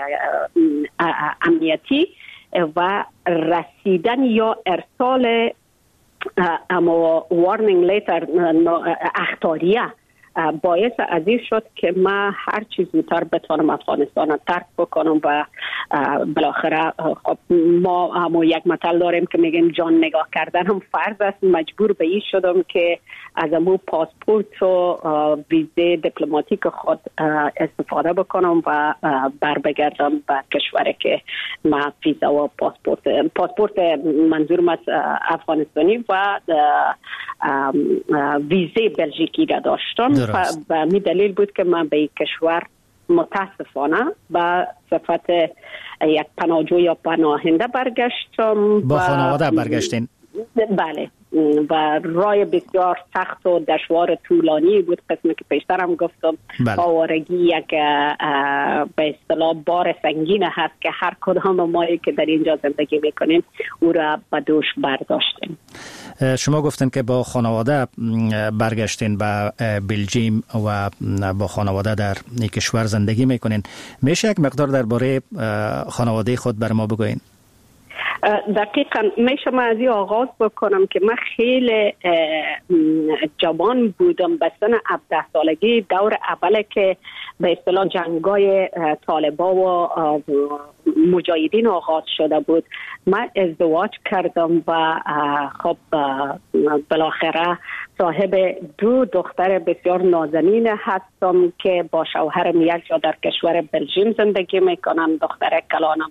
امنیتی و رسیدن یا ارسال اما وارنینگ لیتر اخطاریه باعث عزیز شد که ما هر چیز زودتر بتونم افغانستان رو ترک بکنم و بالاخره خب ما هم یک مثل داریم که میگیم جان نگاه کردن هم فرض است. مجبور به این شدم که از امو پاسپورت و ویزه دیپلماتیک خود استفاده بکنم و بر بگردم به کشوری که ما ویزا و پاسپورت منظورم از افغانستانی و ویزه بلژیکی را داشتم و می دلیل بود که من به این کشور متاسفانه به صفت یک پناهجو یا پناهنده برگشتم. با خانواده برگشتین؟ و رای بسیار سخت و دشوار طولانی بود. قسمی که پیشتر هم گفتم آوارگی یک به اصطلاح بار سنگین هست که هر کدام مایی که در اینجا زندگی میکنیم او را به دوش برداشتیم. شما گفتن که با خانواده برگشتین به بلژیم و با خانواده در این کشور زندگی میکنین. میشه یک مقدار درباره خانواده خود بر ما بگوین؟ دقیقاً میشم از این آغاز بکنم که من خیلی جوان بودم، به سن 17 سالگی دور اوله که به اصطلاح جنگای طالبا و مجاهدین آغاز شده بود. من ازدواج کردم و خب بالاخره صاحب 2 دختر بسیار نازنین هستم که با شوهرم یک جا در کشور بلژیم زندگی میکنم. دختر کلانم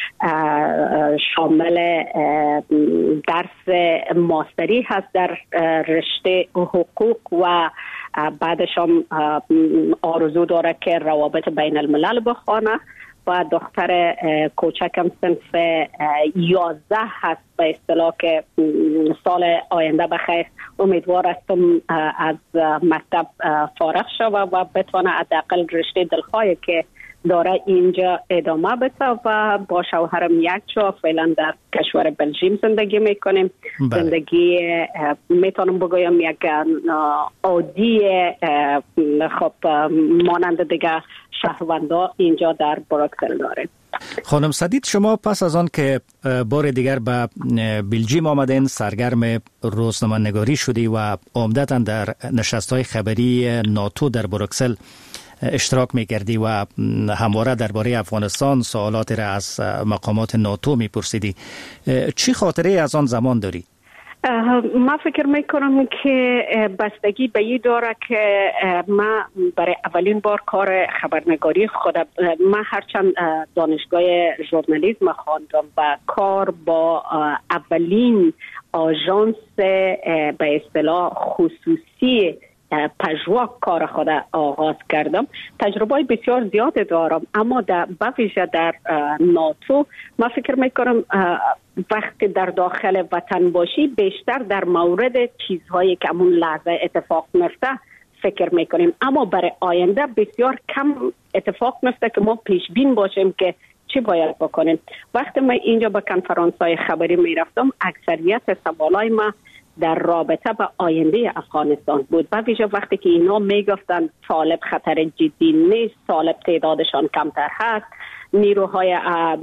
شامل درس ماستری هست در رشته حقوق و بعدش هم آرزو داره که روابط بین الملل بخونه و دختر کوچکم صنف 11 هست به اصطلاح که سال آینده بخیر امیدوار هستم از مکتب فارغ شود و بتونه حداقل رشته دلخواهی که داره اینجا ادامه بده و با شوهرم یک جا فعلا در کشور بلژیم زندگی میکنیم. زندگی میتونم بگویم یک عادی خب مانند دیگه شهروندا اینجا در بروکسل داریم. خانم سدید، شما پس از آن که بار دیگر به بلژیم آمدین سرگرم روزنامه‌نگاری شدی و عمدتاً در نشست‌های خبری ناتو در بروکسل اشتراک می‌کردی و همواره درباره افغانستان سوالاتی را از مقامات ناتو می‌پرسیدی. چی خاطره از آن زمان داری؟ من فکر میکنم که بستگی به این داره که من برای اولین بار کار خبرنگاری خودم، من هرچند دانشگاه ژورنالیسم خواندم و کار با اولین آژانس به اصطلاح خصوصی پژواک کار خود آغاز کردم. تجربه بسیار زیاد دارم، اما در بویژه در ناتو من فکر میکنم وقتی در داخل وطن باشی بیشتر در مورد چیزهایی که همون لحظه اتفاق میفته فکر میکنیم، اما برای آینده بسیار کم اتفاق میفته که ما پیش بین باشیم که چی باید بکنیم. وقتی من اینجا به کنفرانس‌های خبری میرفتم اکثریت سوالای ما در رابطه با آینده افغانستان بود، و ویژه وقتی که اینا میگفتن طالب خطر جدی نیست، طالب تعدادشان کمتر هست، نیروهای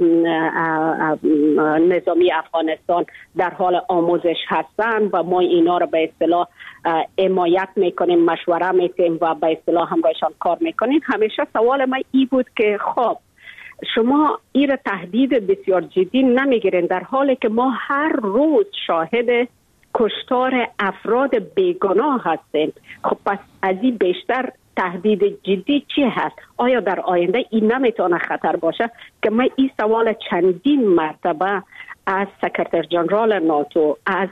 نظامی افغانستان در حال آموزش هستند و ما اینا رو به اصطلاح حمایت میکنیم، مشوره میدیم و به اصطلاح همراهشان کار میکنیم. همیشه سوال من این بود که خب شما این تهدید بسیار جدی نمیگیرین در حالی که ما هر روز شاهد کشتار افراد بیگناه هستیم. خب پس از این بیشتر تهدید جدی چی هست؟ آیا در آینده این نمیتونه خطر باشه؟ که من این سوال چندین مرتبه از سکرتر جنرال ناتو، از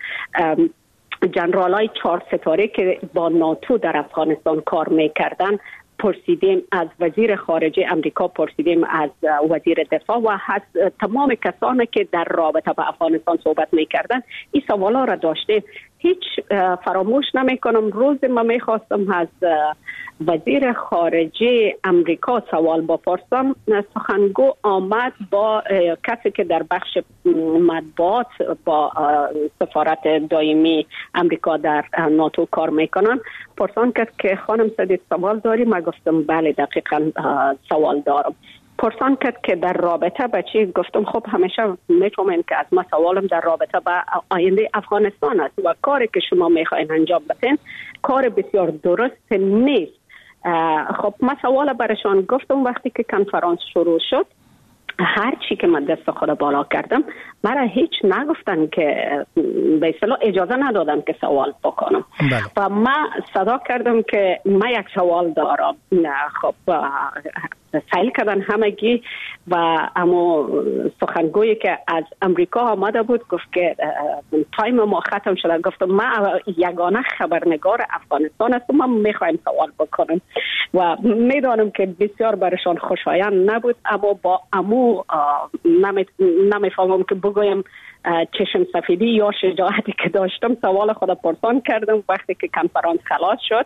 جنرالای 4 ستاره که با ناتو در افغانستان کار میکردن پرسیدیم، از وزیر خارجه امریکا پرسیدیم، از وزیر دفاع و از تمام کسانی که در رابطه با افغانستان صحبت میکردن این سوالا را داشته. هیچ فراموش نمیکنم روز ما میخواستم از وزیر خارجه امریکا سوال بپرسم، سخنگو آمد با کسی که در بخش مطبوعات با سفارت دائمی امریکا در ناتو کار میکنن، پرسان کرد که خانم سدید سوال داری؟ من گفتم بله دقیقاً سوال دارم. پرسان کرد که در رابطه با چی؟ گفتم خب همیشه میتونم که از ما سوالم در رابطه با آینده افغانستان است و کاری که شما میخواین انجام بدین کار بسیار درست نیست. خب من سوال برشان گفتم وقتی که کنفرانس شروع شد هر چی که من دست خود بالا کردم مرا هیچ نگفتن که به اصطلاح اجازه ندادن که سوال بکنم. و من صدا کردم که من یک سوال دارم. خب سایل کردن همگی و اما سخنگویی که از امریکا آمده بود گفت که تایم ما ختم شده. گفتم من یگانه خبرنگار افغانستان هستم، من میخوایم سوال بکنم و میدانم که بسیار برشان خوشایند نبود، اما با امو نمیفهمم که بگویم چشم سفیدی یا شجاعتی که داشتم سوال خود پرسان کردم. وقتی که کنفرانس خلاص شد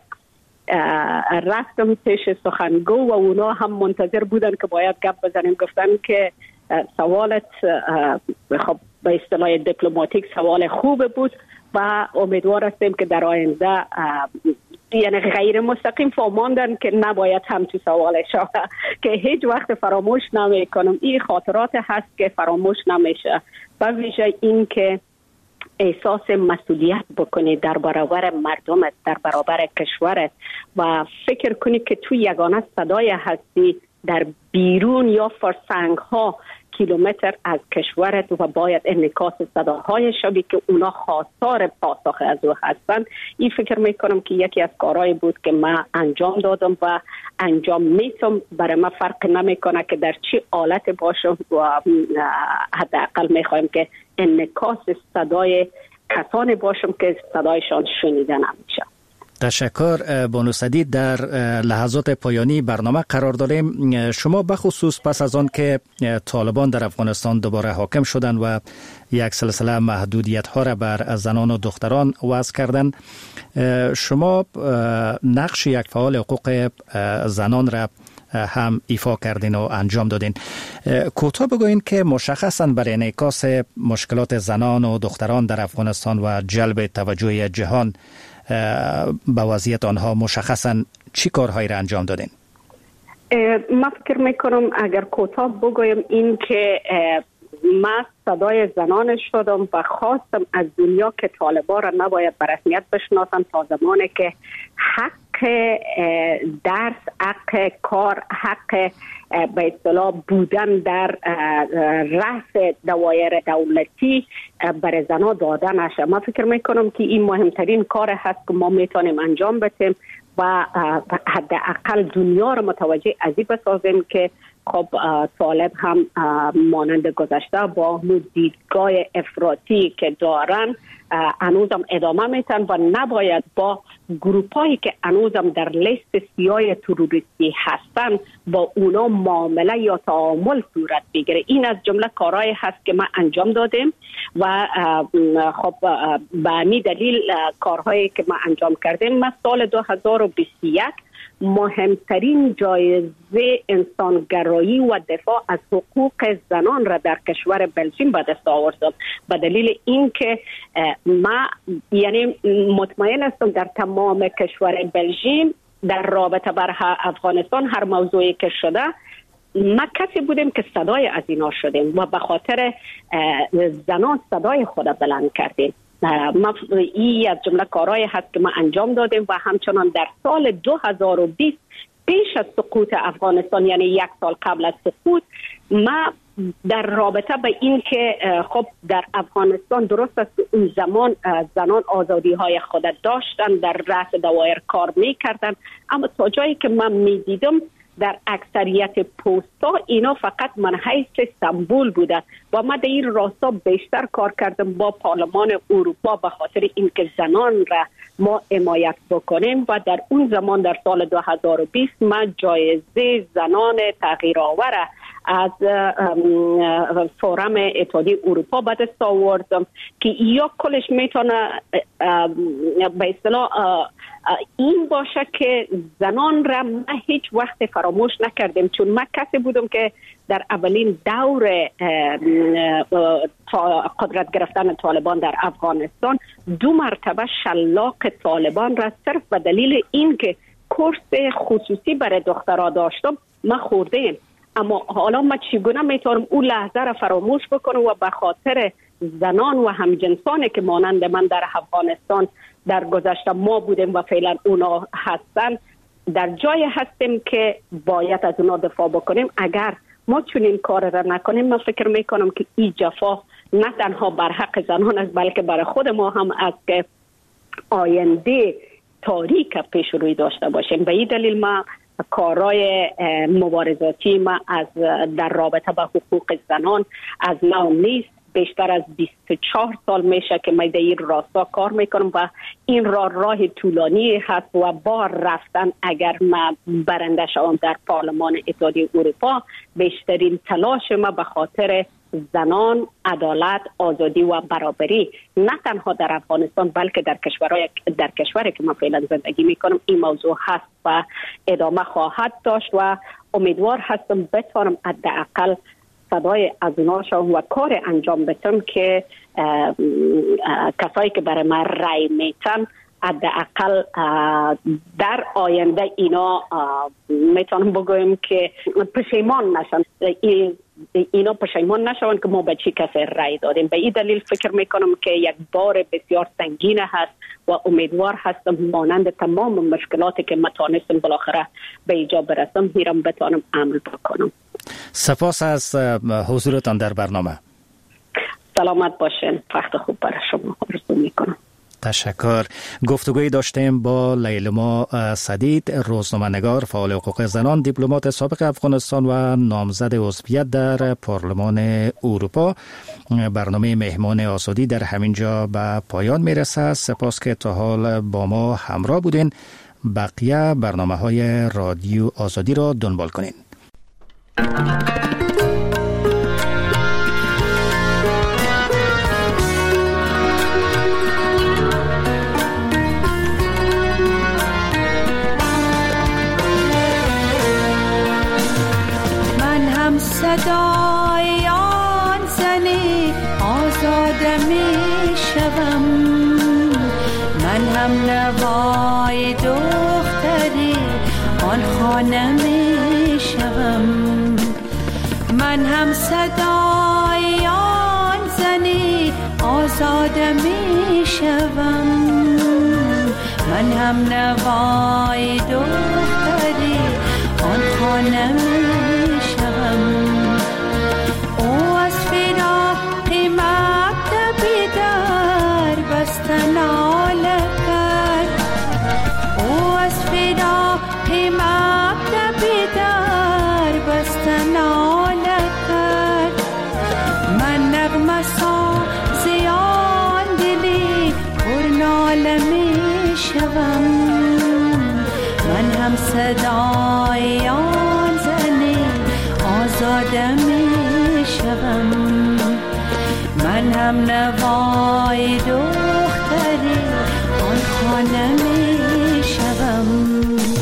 رفتم پیش سخنگو و اونا هم منتظر بودن که باید گپ بزنیم. گفتن که سوالت خب به اصطلاح دیپلماتیک سوال خوب بود و امیدوار هستیم که در آینده یعنی غیر مستقیم فهماندن که نباید همچی سوال شود که هیچ وقت فراموش نمی کنم. این خاطرات هست که فراموش نمیشه و ویژه این که احساس مسئولیت بکنی در برابر مردمت، در برابر کشورت و فکر کنی که تو یگانه صدای هستی در بیرون یا فرسنگ ها کیلومتر از کشورت و باید انعکاس صداهای شبیه که اونا خواستار پاسخ از او هستند. این فکر میکنم که یکی از کارهایی بود که من انجام دادم و انجام میتم. برای من فرق نمیکنه که در چی حالت باشم و حداقل میخوایم که انعکاس صدای کسانی باشم که صدایشان شنیده نمیشه. تشکر بانو سدید. در لحظات پایانی برنامه قرار داریم. شما بخصوص پس از آن که طالبان در افغانستان دوباره حاکم شدند و یک سلسله محدودیت ها را بر زنان و دختران وضع کردند، شما نقش یک فعال حقوق زنان را هم ایفا کردین و انجام دادین. کوتاه بگوین که مشخصاً برای انعکاس مشکلات زنان و دختران در افغانستان و جلب توجه جهان با وضعیت آنها مشخصاً چی کارهایی را انجام دادین؟ من فکر میکنم اگر کوتاه بگویم این که من صدای زنان شدم و خواستم از دنیا که طالبان را نباید به رسمیت بشناسن تا زمانی که حق درس، حق کار، حق به اصطلاح بودن در رأس دوایر دولتی برای زنان داده نشه. من فکر میکنم که این مهمترین کار هست که ما میتونیم انجام بدیم و حداقل دنیا را متوجه از این بسازیم که خب طالب هم مانند گذشته با دیدگاه افراطی که دارن هنوزم ادامه میتن و نباید با گروپایی که هنوزم در لیست سیاه تروریستی هستن با اونا معامله یا تعامل صورت بگیره. این از جمله کارهایی هست که ما انجام دادیم و خب به همین دلیل کارهایی که ما انجام کردیم، ما سال 2021 مهمترین جایزه انسانگرایی و دفاع از حقوق زنان را در کشور بلژیم به دست آوردم به دلیل اینکه ما یعنی مطمئن هستم در تمام کشور بلژیم در رابطه بر افغانستان هر موضوعی که شده ما کسی بودیم که صدای از اینا شدیم و به خاطر زنان صدای خود بلند کردیم. این از جمله کارهایی هست که ما انجام دادیم و همچنان در سال 2020 پیش از سقوط افغانستان یعنی یک سال قبل از سقوط ما در رابطه به این که خب در افغانستان درست است اون زمان زنان آزادی های خود داشتن، در رأس دوایر کار میکردن، اما تا جایی که من میدیدم در اکثریت پست‌ها اینا فقط منحیث سمبول بوده و ما در این راستا بیشتر کار کردم با پارلمان اروپا به خاطر اینکه زنان را ما حمایت بکنیم و در اون زمان در سال 2020 ما جایزه زنان تغییرآور از فورم اتحادیه اروپا به دست آوردم که یا کلش میتونه به اصطلاح این باشه که زنان را ما هیچ وقت فراموش نکردیم، چون من کسی بودم که در اولین دور قدرت گرفتن طالبان در افغانستان 2 مرتبه شلاق طالبان را صرف به دلیل اینکه کورس خصوصی برای دخترها داشتم ما خوردیم. اما حالا ما چگونه میتونم اون لحظه را فراموش بکنم و به خاطر زنان و همجنسانی که مانند من در افغانستان در گذشته ما بودیم و فعلا اونا هستن در جای هستیم که باید از اونا دفاع بکنیم. اگر ما چنین کار را نکنیم من فکر میکنم که این جفا نه تنها بر حق زنان است بلکه برای خود ما هم است که آینده تاریک پیش روی داشته باشیم. به این دلیل ما کارهای مبارزاتی ما از در رابطه با حقوق زنان از نو نیست. بیشتر از 24 سال میشه که من در این راستا کار میکنم و این راه طولانی هست و با رفتن اگر ما برنده شوم در پارلمان اتحادیه اروپا بیشترین تلاش ما به خاطر زنان، عدالت، آزادی و برابری نه تنها در افغانستان بلکه در کشوری که من فعلا زندگی میکنم این موضوع هست و ادامه خواهد داشت و امیدوار هستم بتوانم حداقل صدای از اونا شوم و کار انجام بدم که کسایی که برای من رای میتن حداقل در آینده اینا میتونم بگویم که پشیمان نشن، اینا پشیمان نشون که ما به چی کسی رای دادیم. به این دلیل فکر میکنم که یک بار بسیار سنگین هست و امیدوار هستم مانند تمام مشکلاتی که متانستم بالاخره به ایجا برسم میرم بتانم عمل بکنم. سپاس از حضورتان در برنامه. سلامت باشین. وقت خوب برای شما آرزو میکنم. تشکر. گفتگوی داشتیم با لیلما سدید، روزنامه‌نگار، فعال حقوق زنان، دیپلمات سابق افغانستان و نامزد عضویت در پارلمان اروپا. برنامه مهمان آزادی در همین جا به پایان میرسه. سپاس که تا حال با ما همراه بودین. بقیه برنامه‌های رادیو آزادی را دنبال کنین. صدای آن زنی آزاده می شوم، من هم نوای دختری آن خانه می شوم، من هم صدای آن زنی آزاده می شوم، من هم نوای دختری آن خانه می شوم. ناله کرد او از فراق مبدأ بیدار بست ناله کرد، من نغمه سازی آن دلی پر ناله می شوم، من هم صدای آن زنی آزاده می شوم، من هم نوای دختری آن خانه می شوم.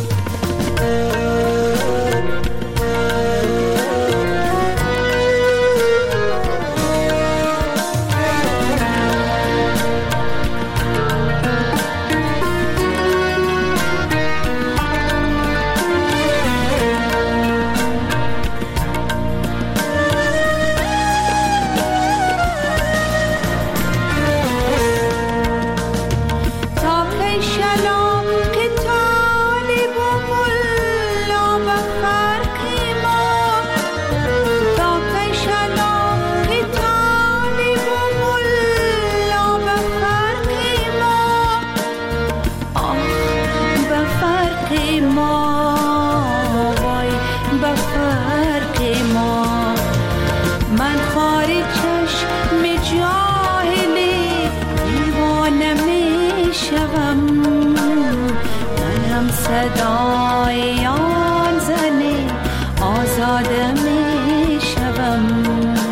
صدای آن زنی آزاده می شوم.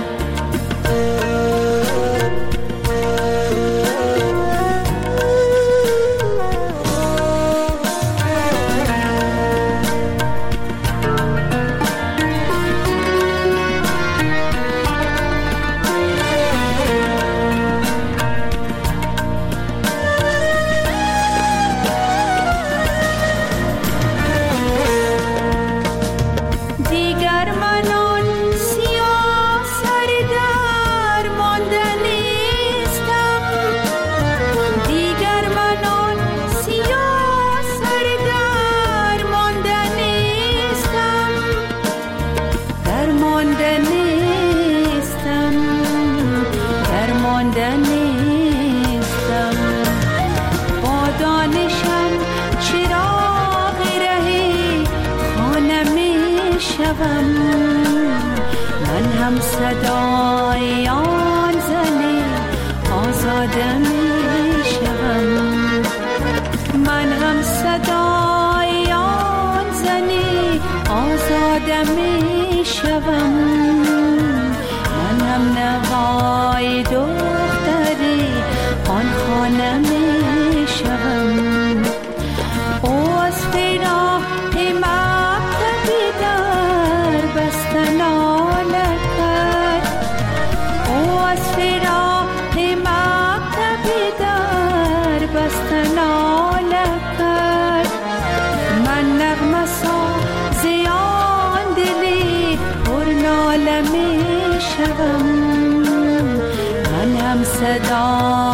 صدای آن زنی آزاده می شوم. من هم صدای آن زنی آزاده می شوم. من هم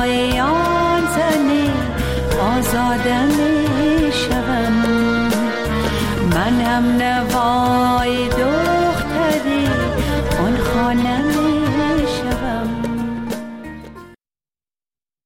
صدای آن زنه آزاده می شوم. من هم نوای